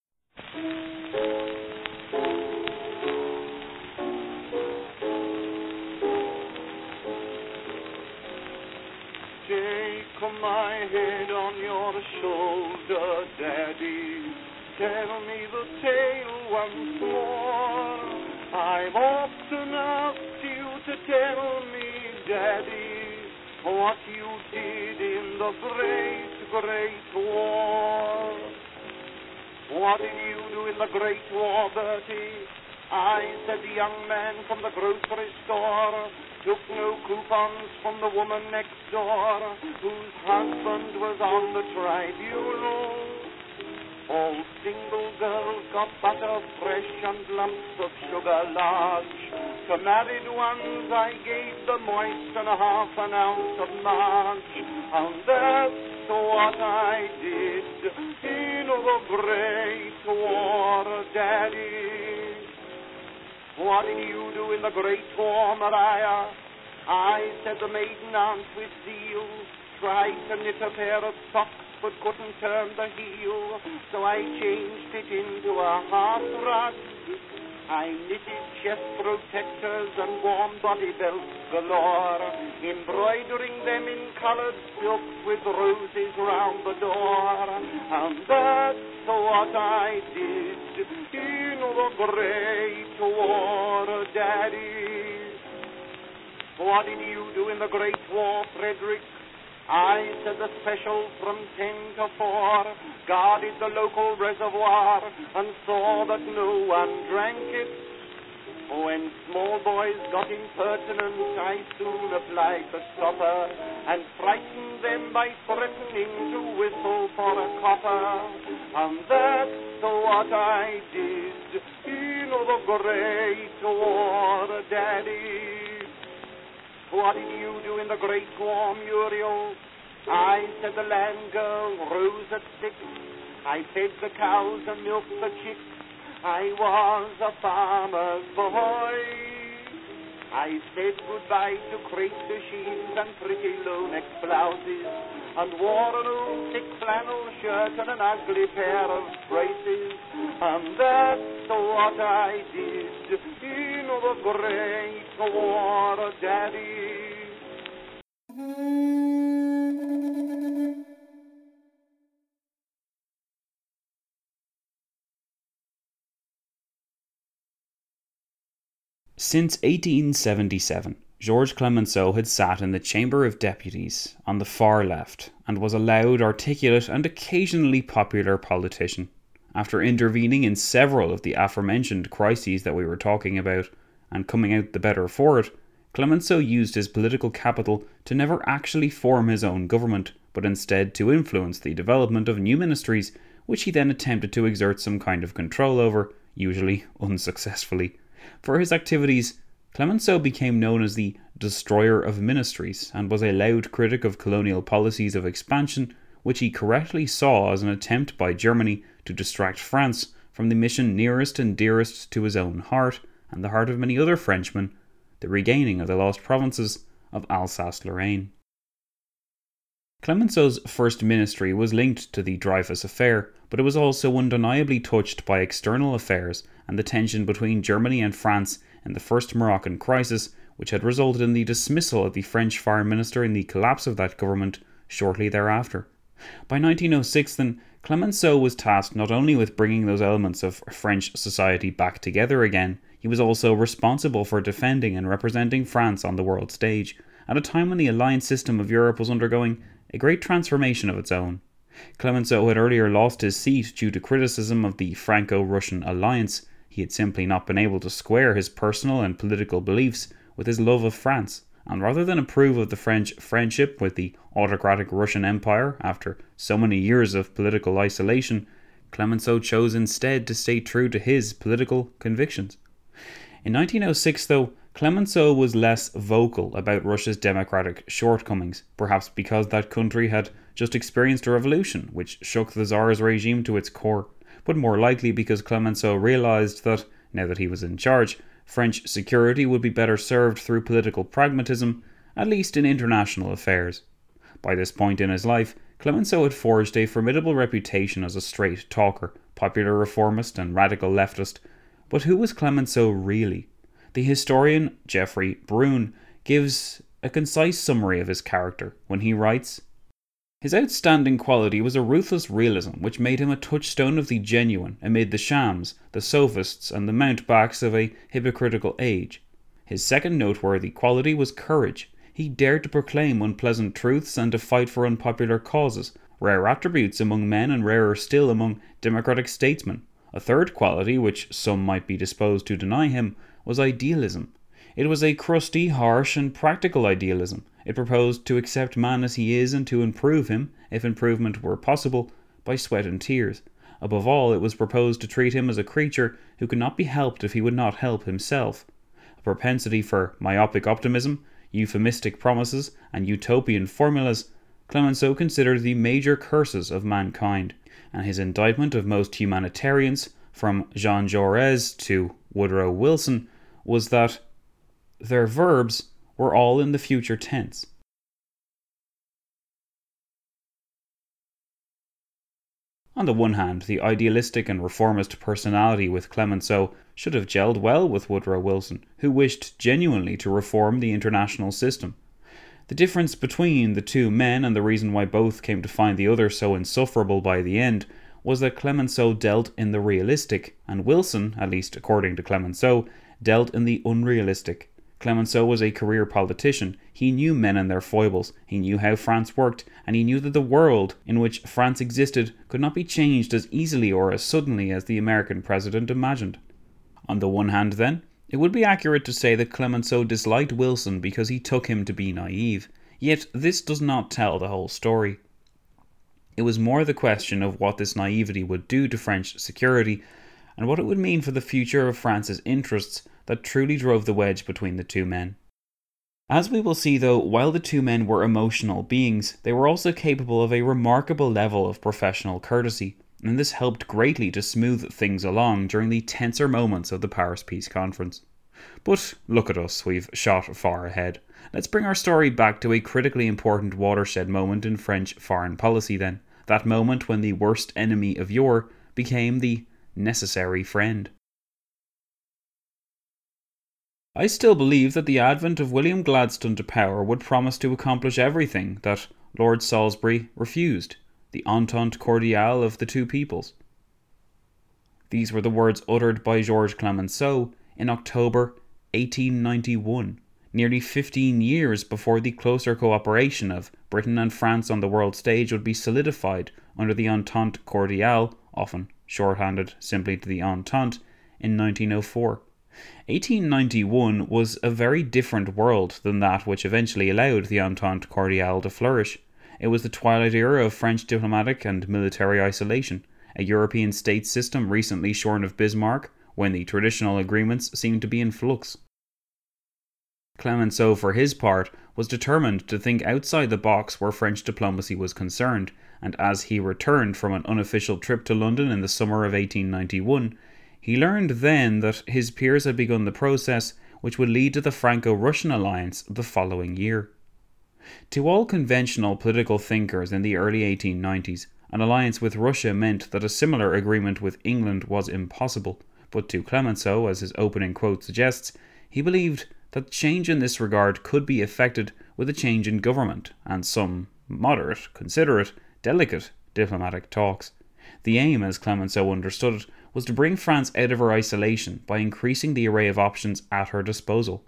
My head on your shoulder, Daddy, tell me the tale once more. I've often asked you to tell me, Daddy, what you did in the great war. What did you do in the Great War, Bertie? I said the young man from the grocery store took no coupons from the woman next door whose husband was on the tribunal. All single girls got butter fresh and lumps of sugar large. To married ones I gave the moist and half an ounce of march, and that's what I did in the Great War, Daddy. What did you do in the Great War, Maria? I, said the maiden aunt with zeal, tried to knit a pair of socks but couldn't turn the heel, so I changed it into a hearthrug. I knitted chest protectors and warm body belts galore, embroidering them in colored silks with roses round the door. And that's what I did in the Great War, Daddy. What did you do in the Great War, Frederick? I, said the special from 10 to 4, guarded the local reservoir and saw that no one drank it. When small boys got impertinent, I soon applied the stopper and frightened them by threatening to whistle for a copper. And that's what I did in the Great War, Daddy. What did you do in the Great War, Muriel? I, said the land girl, rose at 6. I fed the cows and milked the chicks. I was a farmer's boy. I said goodbye to crepe machines and pretty low-neck blouses, and wore an old thick flannel shirt and an ugly pair of braces. And that's what I did in the Great War, Daddy. Since 1877, Georges Clemenceau had sat in the Chamber of Deputies on the far left and was a loud, articulate and occasionally popular politician. After intervening in several of the aforementioned crises that we were talking about and coming out the better for it, Clemenceau used his political capital to never actually form his own government, but instead to influence the development of new ministries, which he then attempted to exert some kind of control over, usually unsuccessfully. For his activities, Clemenceau became known as the destroyer of ministries and was a loud critic of colonial policies of expansion, which he correctly saw as an attempt by Germany to distract France from the mission nearest and dearest to his own heart and the heart of many other Frenchmen, the regaining of the lost provinces of Alsace-Lorraine. Clemenceau's first ministry was linked to the Dreyfus affair, but it was also undeniably touched by external affairs and the tension between Germany and France in the First Moroccan Crisis, which had resulted in the dismissal of the French Foreign Minister and the collapse of that government shortly thereafter. By 1906 then, Clemenceau was tasked not only with bringing those elements of French society back together again, he was also responsible for defending and representing France on the world stage, at a time when the alliance system of Europe was undergoing a great transformation of its own. Clemenceau had earlier lost his seat due to criticism of the Franco-Russian alliance. He had simply not been able to square his personal and political beliefs with his love of France, and rather than approve of the French friendship with the autocratic Russian Empire after so many years of political isolation, Clemenceau chose instead to stay true to his political convictions. In 1906, though, Clemenceau was less vocal about Russia's democratic shortcomings, perhaps because that country had just experienced a revolution which shook the Tsar's regime to its core, but more likely because Clemenceau realised that, now that he was in charge, French security would be better served through political pragmatism, at least in international affairs. By this point in his life, Clemenceau had forged a formidable reputation as a straight talker, popular reformist and radical leftist. But who was Clemenceau really? The historian Geoffrey Brune gives a concise summary of his character when he writes, "His outstanding quality was a ruthless realism which made him a touchstone of the genuine amid the shams, the sophists and the mountebanks of a hypocritical age. His second noteworthy quality was courage. He dared to proclaim unpleasant truths and to fight for unpopular causes, rare attributes among men and rarer still among democratic statesmen. A third quality, which some might be disposed to deny him, was idealism. It was a crusty, harsh and practical idealism. It proposed to accept man as he is and to improve him, if improvement were possible, by sweat and tears. Above all, it was proposed to treat him as a creature who could not be helped if he would not help himself. propensity for myopic optimism, euphemistic promises, and utopian formulas, Clemenceau considered the major curses of mankind, and his indictment of most humanitarians, from Jean Jaurès to Woodrow Wilson, was that their verbs were all in the future tense. On the one hand, the idealistic and reformist personality with Clemenceau should have gelled well with Woodrow Wilson, who wished genuinely to reform the international system. The difference between the two men, and the reason why both came to find the other so insufferable by the end, was that Clemenceau dealt in the realistic, and Wilson, at least according to Clemenceau, dealt in the unrealistic. Clemenceau was a career politician. He knew men and their foibles, he knew how France worked, and he knew that the world in which France existed could not be changed as easily or as suddenly as the American president imagined. On the one hand, then, it would be accurate to say that Clemenceau disliked Wilson because he took him to be naive, yet this does not tell the whole story. It was more the question of what this naivety would do to French security, and what it would mean for the future of France's interests, that truly drove the wedge between the two men. As we will see though, while the two men were emotional beings, they were also capable of a remarkable level of professional courtesy, and this helped greatly to smooth things along during the tenser moments of the Paris Peace Conference. But look at us, we've shot far ahead. Let's bring our story back to a critically important watershed moment in French foreign policy then, that moment when the worst enemy of yore became the necessary friend. I still believe that the advent of William Gladstone to power would promise to accomplish everything that Lord Salisbury refused, the entente cordiale of the two peoples. These were the words uttered by Georges Clemenceau in October 1891, nearly 15 years before the closer cooperation of Britain and France on the world stage would be solidified under the entente cordiale, often shorthanded simply to the Entente, in 1904. 1891 was a very different world than that which eventually allowed the Entente Cordiale to flourish. It was the twilight era of French diplomatic and military isolation, a European state system recently shorn of Bismarck, when the traditional agreements seemed to be in flux. Clemenceau, for his part, was determined to think outside the box where French diplomacy was concerned, and as he returned from an unofficial trip to London in the summer of 1891, he learned then that his peers had begun the process which would lead to the Franco-Russian alliance the following year. To all conventional political thinkers in the early 1890s, an alliance with Russia meant that a similar agreement with England was impossible, but to Clemenceau, as his opening quote suggests, he believed that change in this regard could be effected with a change in government and some moderate, considerate, delicate diplomatic talks. The aim, as Clemenceau understood it, was to bring France out of her isolation by increasing the array of options at her disposal.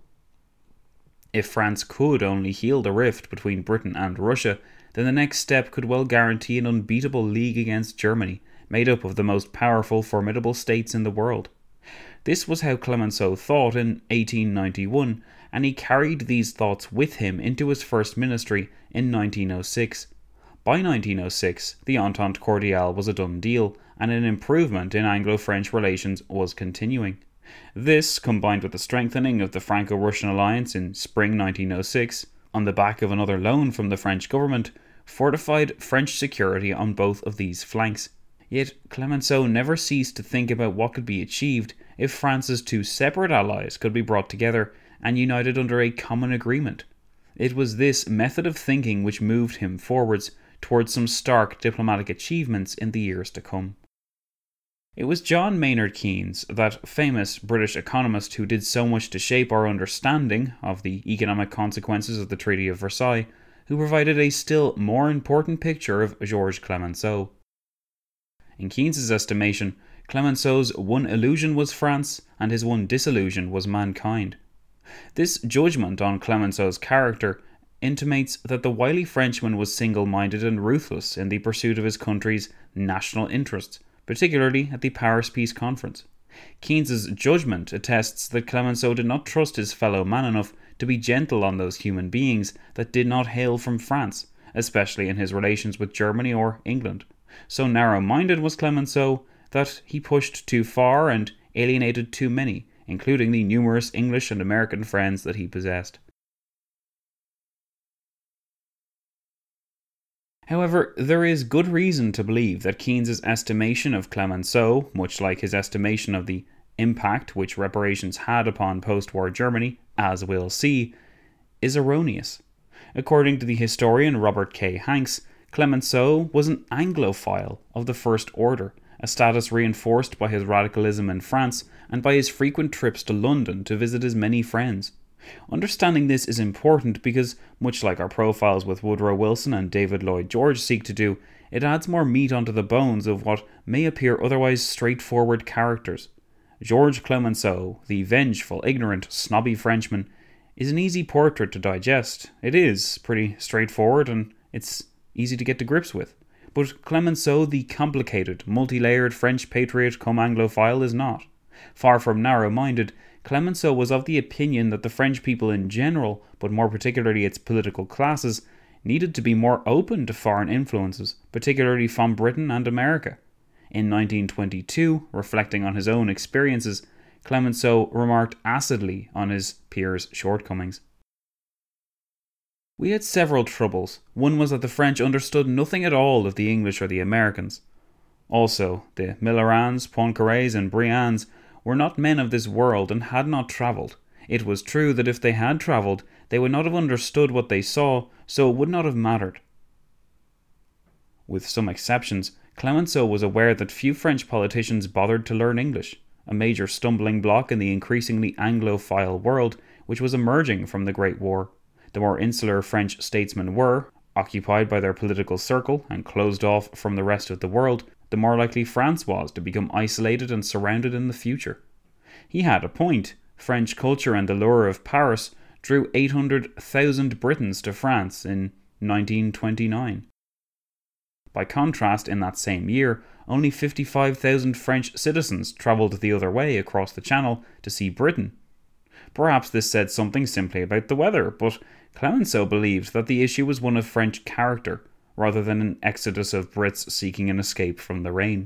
If France could only heal the rift between Britain and Russia, then the next step could well guarantee an unbeatable league against Germany, made up of the most powerful, formidable states in the world. This was how Clemenceau thought in 1891, and he carried these thoughts with him into his first ministry in 1906. By 1906, the Entente Cordiale was a done deal, and an improvement in Anglo-French relations was continuing. This, combined with the strengthening of the Franco-Russian alliance in spring 1906, on the back of another loan from the French government, fortified French security on both of these flanks. Yet Clemenceau never ceased to think about what could be achieved if France's two separate allies could be brought together and united under a common agreement. It was this method of thinking which moved him forwards towards some stark diplomatic achievements in the years to come. It was John Maynard Keynes, that famous British economist who did so much to shape our understanding of the economic consequences of the Treaty of Versailles, who provided a still more important picture of Georges Clemenceau. In Keynes's estimation, Clemenceau's one illusion was France, and his one disillusion was mankind. This judgment on Clemenceau's character intimates that the wily Frenchman was single-minded and ruthless in the pursuit of his country's national interests, particularly at the Paris Peace Conference. Keynes's judgment attests that Clemenceau did not trust his fellow man enough to be gentle on those human beings that did not hail from France, especially in his relations with Germany or England. So narrow-minded was Clemenceau that he pushed too far and alienated too many including the numerous English and American friends that he possessed. However, there is good reason to believe that Keynes's estimation of Clemenceau, much like his estimation of the impact which reparations had upon post-war Germany, as we'll see, is erroneous. According to the historian Robert K. Hanks, Clemenceau was an Anglophile of the first order, a status reinforced by his radicalism in France and by his frequent trips to London to visit his many friends. Understanding this is important because, much like our profiles with Woodrow Wilson and David Lloyd George seek to do, it adds more meat onto the bones of what may appear otherwise straightforward characters. Georges Clemenceau, the vengeful, ignorant, snobby Frenchman, is an easy portrait to digest. It is pretty straightforward and it's easy to get to grips with. But Clemenceau, the complicated, multi-layered French patriot come Anglophile, is not. Far from narrow-minded, Clemenceau was of the opinion that the French people in general, but more particularly its political classes, needed to be more open to foreign influences, particularly from Britain and America. In 1922, reflecting on his own experiences, Clemenceau remarked acidly on his peers' shortcomings. We had several troubles. One was that the French understood nothing at all of the English or the Americans. Also, the Millerans, Poincarés and Briands were not men of this world and had not travelled. It was true that if they had travelled, they would not have understood what they saw, so it would not have mattered. With some exceptions, Clemenceau was aware that few French politicians bothered to learn English, a major stumbling block in the increasingly Anglophile world which was emerging from the Great War. The more insular French statesmen were, occupied by their political circle and closed off from the rest of the world, the more likely France was to become isolated and surrounded in the future. He had a point. French culture and the lure of Paris drew 800,000 Britons to France in 1929. By contrast, in that same year, only 55,000 French citizens travelled the other way across the Channel to see Britain. Perhaps this said something simply about the weather, but Clemenceau believed that the issue was one of French character, rather than an exodus of Brits seeking an escape from the rain.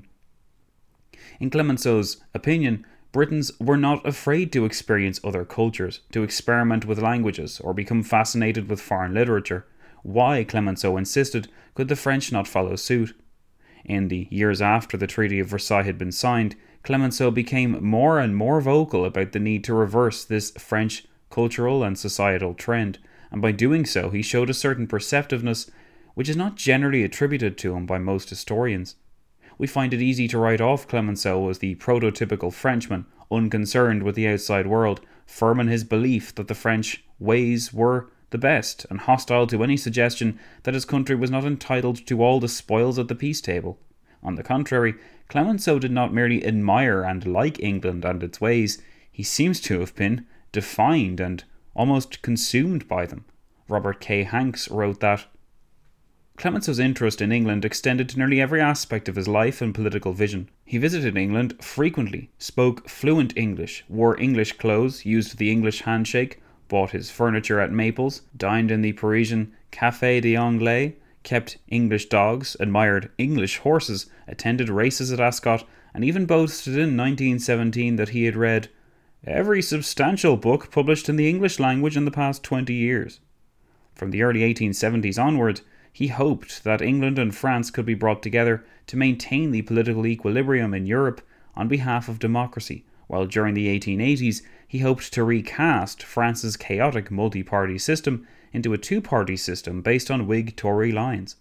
In Clemenceau's opinion, Britons were not afraid to experience other cultures, to experiment with languages, or become fascinated with foreign literature. Why, Clemenceau insisted, could the French not follow suit? In the years after the Treaty of Versailles had been signed, Clemenceau became more and more vocal about the need to reverse this French cultural and societal trend, and by doing so he showed a certain perceptiveness which is not generally attributed to him by most historians. We find it easy to write off Clemenceau as the prototypical Frenchman, unconcerned with the outside world, firm in his belief that the French ways were the best, and hostile to any suggestion that his country was not entitled to all the spoils at the peace table. On the contrary, Clemenceau did not merely admire and like England and its ways, he seems to have been defined and almost consumed by them. Robert K. Hanks wrote that Clemenceau's interest in England extended to nearly every aspect of his life and political vision. He visited England frequently, spoke fluent English, wore English clothes, used the English handshake, bought his furniture at Maples, dined in the Parisian Café des Anglais, kept English dogs, admired English horses, attended races at Ascot, and even boasted in 1917 that he had read every substantial book published in the English language in the past 20 years. From the early 1870s onward, he hoped that England and France could be brought together to maintain the political equilibrium in Europe on behalf of democracy, while during the 1880s he hoped to recast France's chaotic multi-party system into a two-party system based on Whig-Tory lines.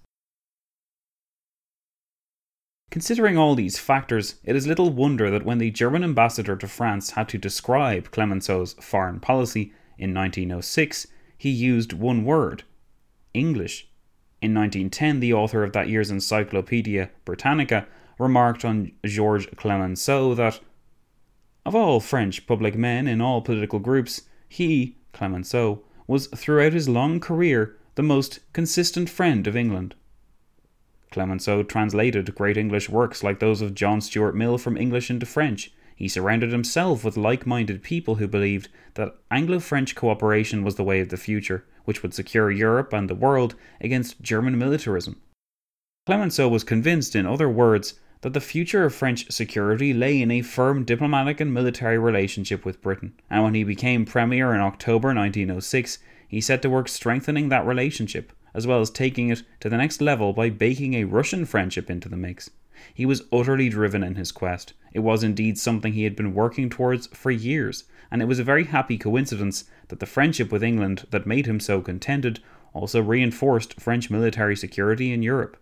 Considering all these factors, it is little wonder that when the German ambassador to France had to describe Clemenceau's foreign policy in 1906, he used one word: English. In 1910, the author of that year's Encyclopaedia Britannica remarked on Georges Clemenceau that, of all French public men in all political groups, he, Clemenceau, was throughout his long career the most consistent friend of England. Clemenceau translated great English works like those of John Stuart Mill from English into French. He surrounded himself with like-minded people who believed that Anglo-French cooperation was the way of the future, which would secure Europe and the world against German militarism. Clemenceau was convinced, in other words, that the future of French security lay in a firm diplomatic and military relationship with Britain, and when he became Premier in October 1906, he set to work strengthening that relationship, as well as taking it to the next level by baking a Russian friendship into the mix. He was utterly driven in his quest. It was indeed something he had been working towards for years, and it was a very happy coincidence that the friendship with England that made him so contented also reinforced French military security in Europe.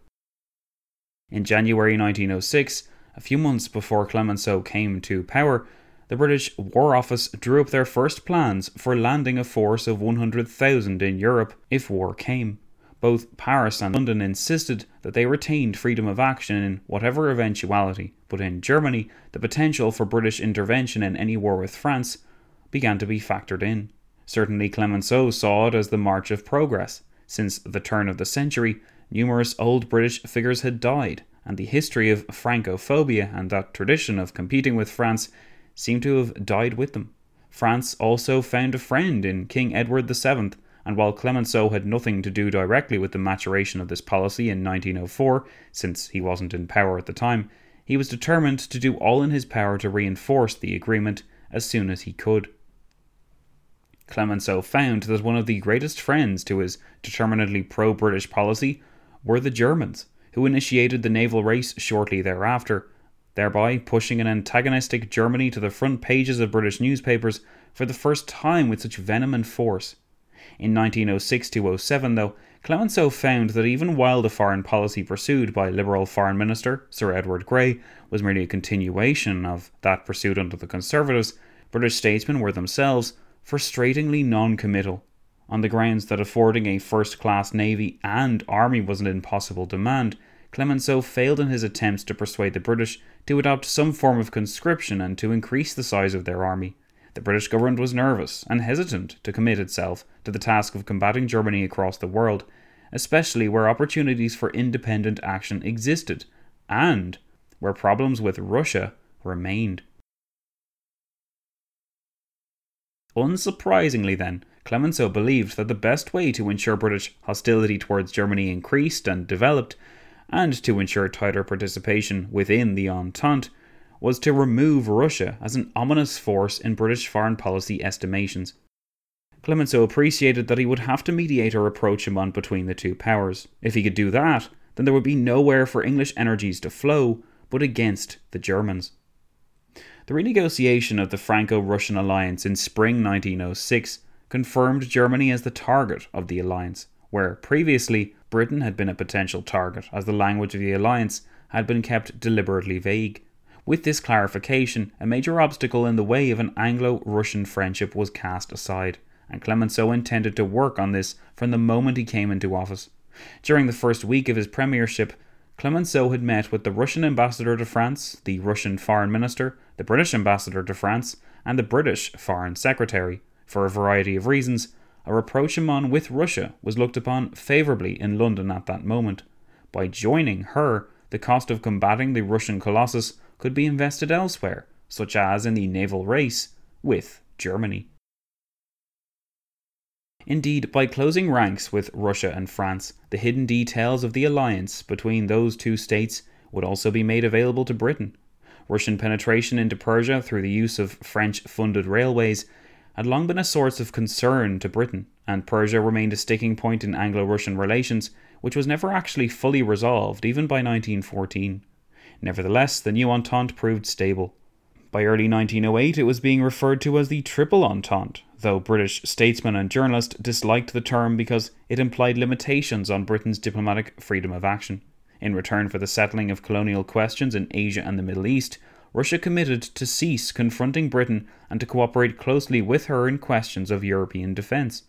In January 1906, a few months before Clemenceau came to power, the British War Office drew up their first plans for landing a force of 100,000 in Europe if war came. Both Paris and London insisted that they retained freedom of action in whatever eventuality, but in Germany, the potential for British intervention in any war with France began to be factored in. Certainly Clemenceau saw it as the march of progress. Since the turn of the century, numerous old British figures had died, and the history of Francophobia and that tradition of competing with France seemed to have died with them. France also found a friend in King Edward VII, and while Clemenceau had nothing to do directly with the maturation of this policy in 1904, since he wasn't in power at the time, he was determined to do all in his power to reinforce the agreement as soon as he could. Clemenceau found that one of the greatest friends to his determinedly pro-British policy were the Germans, who initiated the naval race shortly thereafter, thereby pushing an antagonistic Germany to the front pages of British newspapers for the first time with such venom and force. In 1906-07, though, Clemenceau found that even while the foreign policy pursued by Liberal Foreign Minister Sir Edward Grey was merely a continuation of that pursued under the Conservatives, British statesmen were themselves frustratingly non-committal, on the grounds that affording a first-class navy and army was an impossible demand. Clemenceau failed in his attempts to persuade the British to adopt some form of conscription and to increase the size of their army. The British government was nervous and hesitant to commit itself to the task of combating Germany across the world, especially where opportunities for independent action existed, and where problems with Russia remained. Unsurprisingly then, Clemenceau believed that the best way to ensure British hostility towards Germany increased and developed, and to ensure tighter participation within the Entente, was to remove Russia as an ominous force in British foreign policy estimations. Clemenceau appreciated that he would have to mediate a rapprochement between the two powers. If he could do that, then there would be nowhere for English energies to flow but against the Germans. The renegotiation of the Franco-Russian alliance in spring 1906 confirmed Germany as the target of the alliance, where previously Britain had been a potential target, as the language of the alliance had been kept deliberately vague. With this clarification, a major obstacle in the way of an Anglo-Russian friendship was cast aside, and Clemenceau intended to work on this from the moment he came into office. During the first week of his premiership, Clemenceau had met with the Russian ambassador to France, the Russian foreign minister, the British ambassador to France, and the British foreign secretary. For a variety of reasons, a rapprochement with Russia was looked upon favourably in London at that moment. By joining her, the cost of combating the Russian colossus could be invested elsewhere, such as in the naval race with Germany. Indeed, by closing ranks with Russia and France, the hidden details of the alliance between those two states would also be made available to Britain. Russian penetration into Persia through the use of French-funded railways had long been a source of concern to Britain, and Persia remained a sticking point in Anglo-Russian relations, which was never actually fully resolved, even by 1914. Nevertheless, the new Entente proved stable. By early 1908, it was being referred to as the Triple Entente, though British statesmen and journalists disliked the term because it implied limitations on Britain's diplomatic freedom of action. In return for the settling of colonial questions in Asia and the Middle East, Russia committed to cease confronting Britain and to cooperate closely with her in questions of European defence.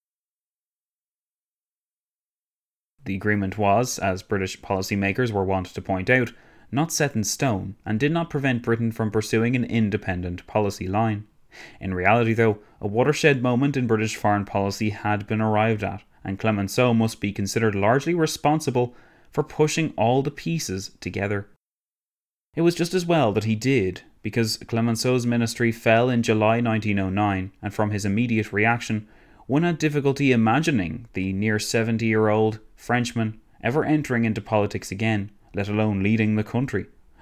The agreement was, as British policymakers were wont to point out, not set in stone, and did not prevent Britain from pursuing an independent policy line. In reality, though, a watershed moment in British foreign policy had been arrived at, and Clemenceau must be considered largely responsible for pushing all the pieces together. It was just as well that he did, because Clemenceau's ministry fell in July 1909, and from his immediate reaction, one had difficulty imagining the near 70-year-old Frenchman ever entering into politics again, let alone leading the country.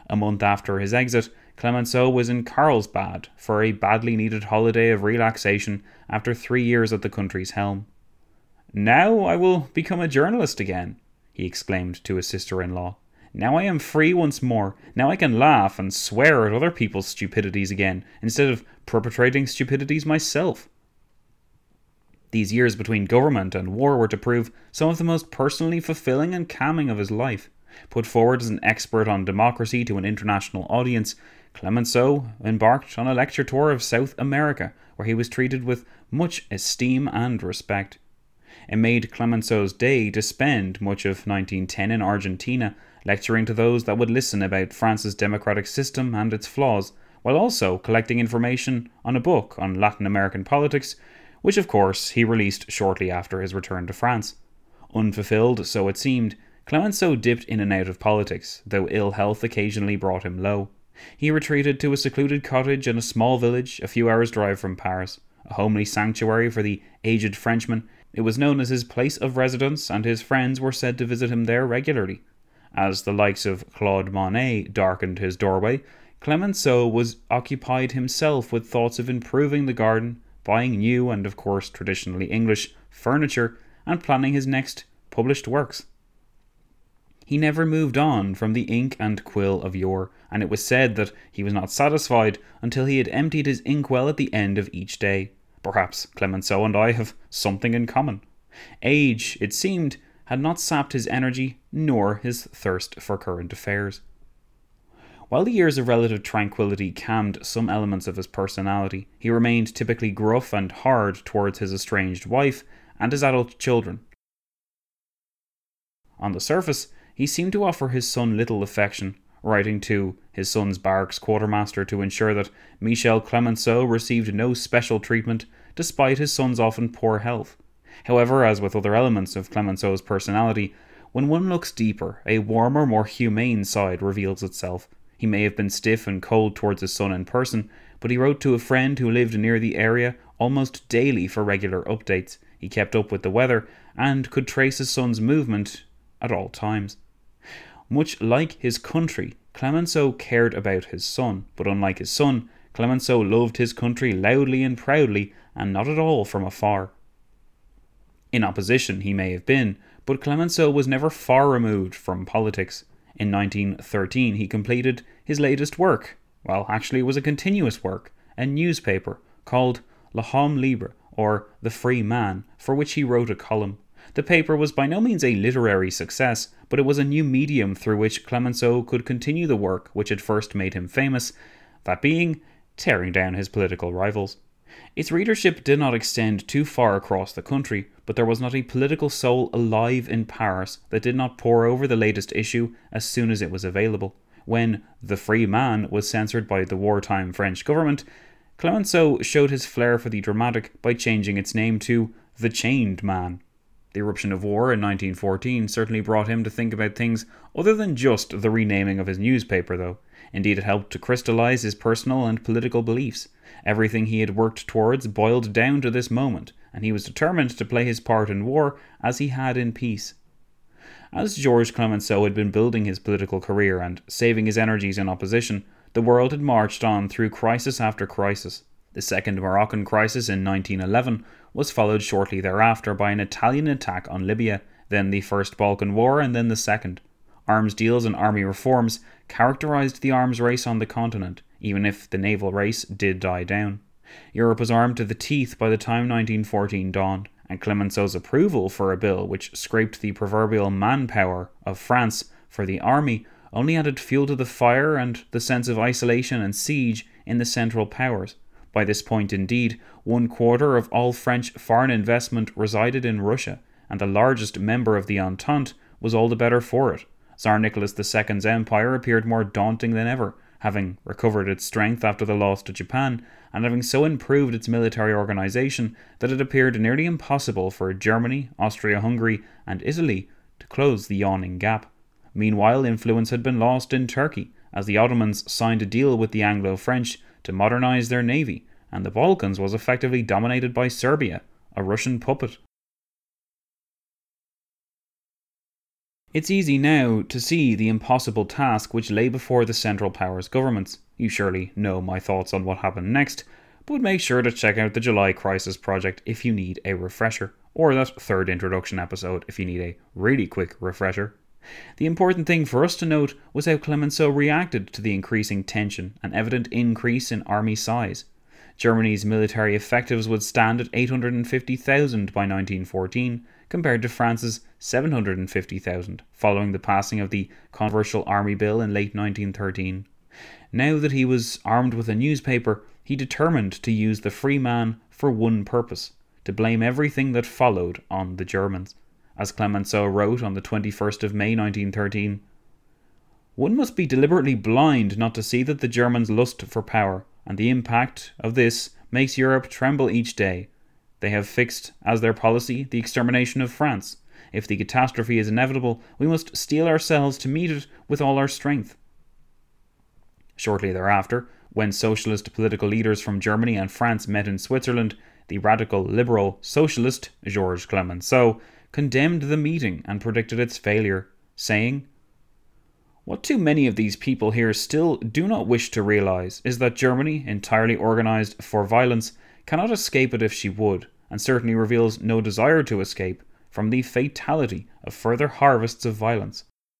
A month after his exit, Clemenceau was in Carlsbad for a badly needed holiday of relaxation after 3 years at the country's helm. "Now I will become a journalist again," he exclaimed to his sister-in-law. "Now I am free once more. Now I can laugh and swear at other people's stupidities again, instead of perpetrating stupidities myself." These years between government and war were to prove some of the most personally fulfilling and calming of his life. Put forward as an expert on democracy to an international audience, Clemenceau embarked on a lecture tour of South America, where he was treated with much esteem and respect. It made Clemenceau's day to spend much of 1910 in Argentina, lecturing to those that would listen about France's democratic system and its flaws, while also collecting information on a book on Latin American politics, which of course he released shortly after his return to France. Unfulfilled, so it seemed, Clemenceau dipped in and out of politics, though ill health occasionally brought him low. He retreated to a secluded cottage in a small village a few hours' drive from Paris, a homely sanctuary for the aged Frenchman. It was known as his place of residence, and his friends were said to visit him there regularly. As the likes of Claude Monet darkened his doorway, Clemenceau was occupied himself with thoughts of improving the garden, buying new and of course traditionally English furniture, and planning his next published works. He never moved on from the ink and quill of yore, and it was said that he was not satisfied until he had emptied his inkwell at the end of each day. Perhaps Clemenceau and I have something in common. Age, it seemed, had not sapped his energy nor his thirst for current affairs. While the years of relative tranquility calmed some elements of his personality, he remained typically gruff and hard towards his estranged wife and his adult children. On the surface, he seemed to offer his son little affection, writing to his son's barracks quartermaster to ensure that Michel Clemenceau received no special treatment despite his son's often poor health. However, as with other elements of Clemenceau's personality, when one looks deeper, a warmer, more humane side reveals itself. He may have been stiff and cold towards his son in person, but he wrote to a friend who lived near the area almost daily for regular updates. He kept up with the weather and could trace his son's movement at all times. Much like his country, Clemenceau cared about his son, but unlike his son, Clemenceau loved his country loudly and proudly, and not at all from afar. In opposition he may have been, but Clemenceau was never far removed from politics. In 1913 he completed his latest work. Well, actually it was a continuous work, a newspaper called L'Homme Libre, or The Free Man, for which he wrote a column. The paper was by no means a literary success, but it was a new medium through which Clemenceau could continue the work which had first made him famous, that being tearing down his political rivals. Its readership did not extend too far across the country, but there was not a political soul alive in Paris that did not pore over the latest issue as soon as it was available. When The Free Man was censored by the wartime French government, Clemenceau showed his flair for the dramatic by changing its name to The Chained Man. The eruption of war in 1914 certainly brought him to think about things other than just the renaming of his newspaper, though. Indeed, it helped to crystallize his personal and political beliefs. Everything he had worked towards boiled down to this moment, and he was determined to play his part in war as he had in peace. As Georges Clemenceau had been building his political career and saving his energies in opposition, the world had marched on through crisis after crisis. The Second Moroccan Crisis in 1911 was followed shortly thereafter by an Italian attack on Libya, then the First Balkan War, and then the Second. Arms deals and army reforms characterized the arms race on the continent, even if the naval race did die down. Europe was armed to the teeth by the time 1914 dawned, and Clemenceau's approval for a bill which scraped the proverbial manpower of France for the army only added fuel to the fire and the sense of isolation and siege in the Central Powers. By this point, indeed, 1/4 of all French foreign investment resided in Russia, and the largest member of the Entente was all the better for it. Tsar Nicholas II's empire appeared more daunting than ever, having recovered its strength after the loss to Japan, and having so improved its military organisation that it appeared nearly impossible for Germany, Austria-Hungary, and Italy to close the yawning gap. Meanwhile, influence had been lost in Turkey, as the Ottomans signed a deal with the Anglo-French to modernise their navy, and the Balkans was effectively dominated by Serbia, a Russian puppet. It's easy now to see the impossible task which lay before the Central Powers governments. You surely know my thoughts on what happened next, but make sure to check out the July Crisis Project if you need a refresher, or that third introduction episode if you need a really quick refresher. The important thing for us to note was how Clemenceau reacted to the increasing tension and evident increase in army size. Germany's military effectives would stand at 850,000 by 1914, compared to France's 750,000, following the passing of the Controversial Army Bill in late 1913. Now that he was armed with a newspaper, he determined to use the free man for one purpose: to blame everything that followed on the Germans. As Clemenceau wrote on the 21st of May 1913, "One must be deliberately blind not to see that the Germans lust for power, and the impact of this makes Europe tremble each day. They have fixed as their policy the extermination of France. If the catastrophe is inevitable, we must steel ourselves to meet it with all our strength." Shortly thereafter, when socialist political leaders from Germany and France met in Switzerland, the radical liberal socialist Georges Clemenceau condemned the meeting and predicted its failure, saying, "What too many of these people here still do not wish to realize is that Germany, entirely organized for violence, cannot escape it if she would, and certainly reveals no desire to escape from the fatality of further harvests of violence."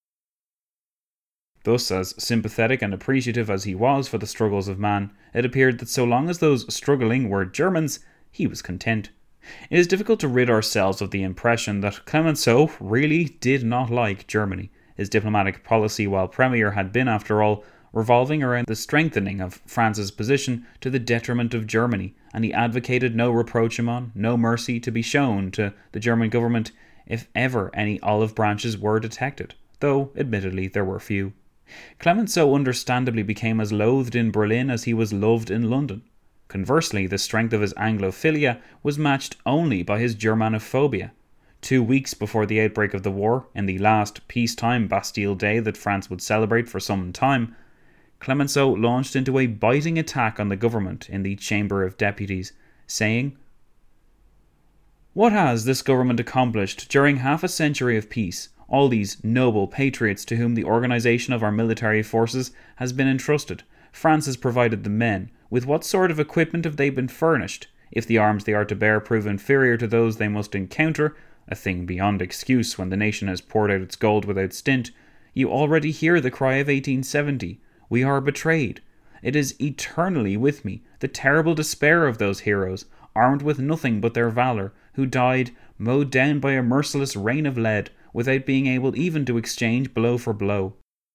Thus, as sympathetic and appreciative as he was for the struggles of man, it appeared that so long as those struggling were Germans, he was content. It is difficult to rid ourselves of the impression that Clemenceau really did not like Germany. His diplomatic policy while Premier had been, after all, revolving around the strengthening of France's position to the detriment of Germany, and he advocated no rapprochement, no mercy to be shown to the German government if ever any olive branches were detected, though admittedly there were few. Clemenceau understandably became as loathed in Berlin as he was loved in London. Conversely, the strength of his Anglophilia was matched only by his Germanophobia. 2 weeks before the outbreak of the war, in the last peacetime Bastille Day that France would celebrate for some time, Clemenceau launched into a biting attack on the government in the Chamber of Deputies, saying, "What has this government accomplished during half a century of peace? All these noble patriots to whom the organisation of our military forces has been entrusted. France has provided the men. With what sort of equipment have they been furnished? If the arms they are to bear prove inferior to those they must encounter, a thing beyond excuse when the nation has poured out its gold without stint, you already hear the cry of 1870. We are betrayed. It is eternally with me, the terrible despair of those heroes, armed with nothing but their valour, who died, mowed down by a merciless rain of lead, without being able even to exchange blow for blow."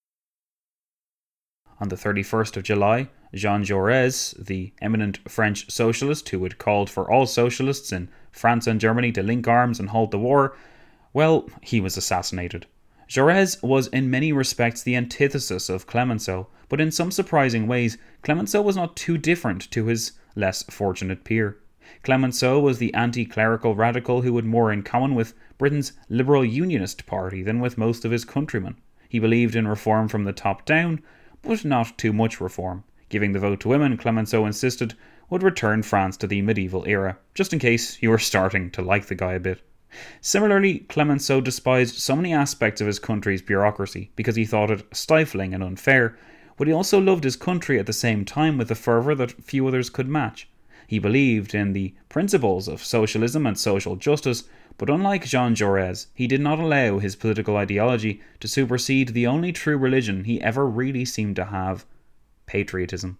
On the 31st of July, Jean Jaurès, the eminent French socialist who had called for all socialists in France and Germany to link arms and halt the war, well, he was assassinated. Jaurès was in many respects the antithesis of Clemenceau, but in some surprising ways, Clemenceau was not too different to his less fortunate peer. Clemenceau was the anti-clerical radical who had more in common with Britain's Liberal Unionist Party than with most of his countrymen. He believed in reform from the top down, but not too much reform. Giving the vote to women, Clemenceau insisted, would return France to the medieval era, just in case you were starting to like the guy a bit. Similarly, Clemenceau despised so many aspects of his country's bureaucracy because he thought it stifling and unfair, but he also loved his country at the same time with a fervour that few others could match. He believed in the principles of socialism and social justice, but unlike Jean Jaurès, he did not allow his political ideology to supersede the only true religion he ever really seemed to have: patriotism.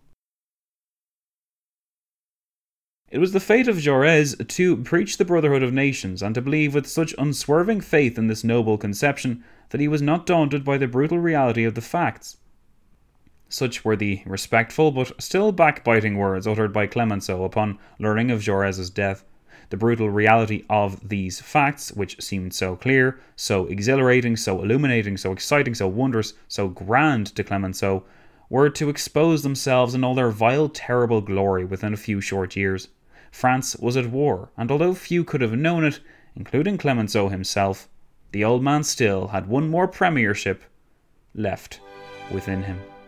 It was the fate of Jaurès to preach the brotherhood of nations and to believe with such unswerving faith in this noble conception that he was not daunted by the brutal reality of the facts. Such were the respectful but still backbiting words uttered by Clemenceau upon learning of Jaurès' death. The brutal reality of these facts, which seemed so clear, so exhilarating, so illuminating, so exciting, so wondrous, so grand to Clemenceau, were to expose themselves in all their vile, terrible glory within a few short years. France was at war, and although few could have known it, including Clemenceau himself, the old man still had one more premiership left within him.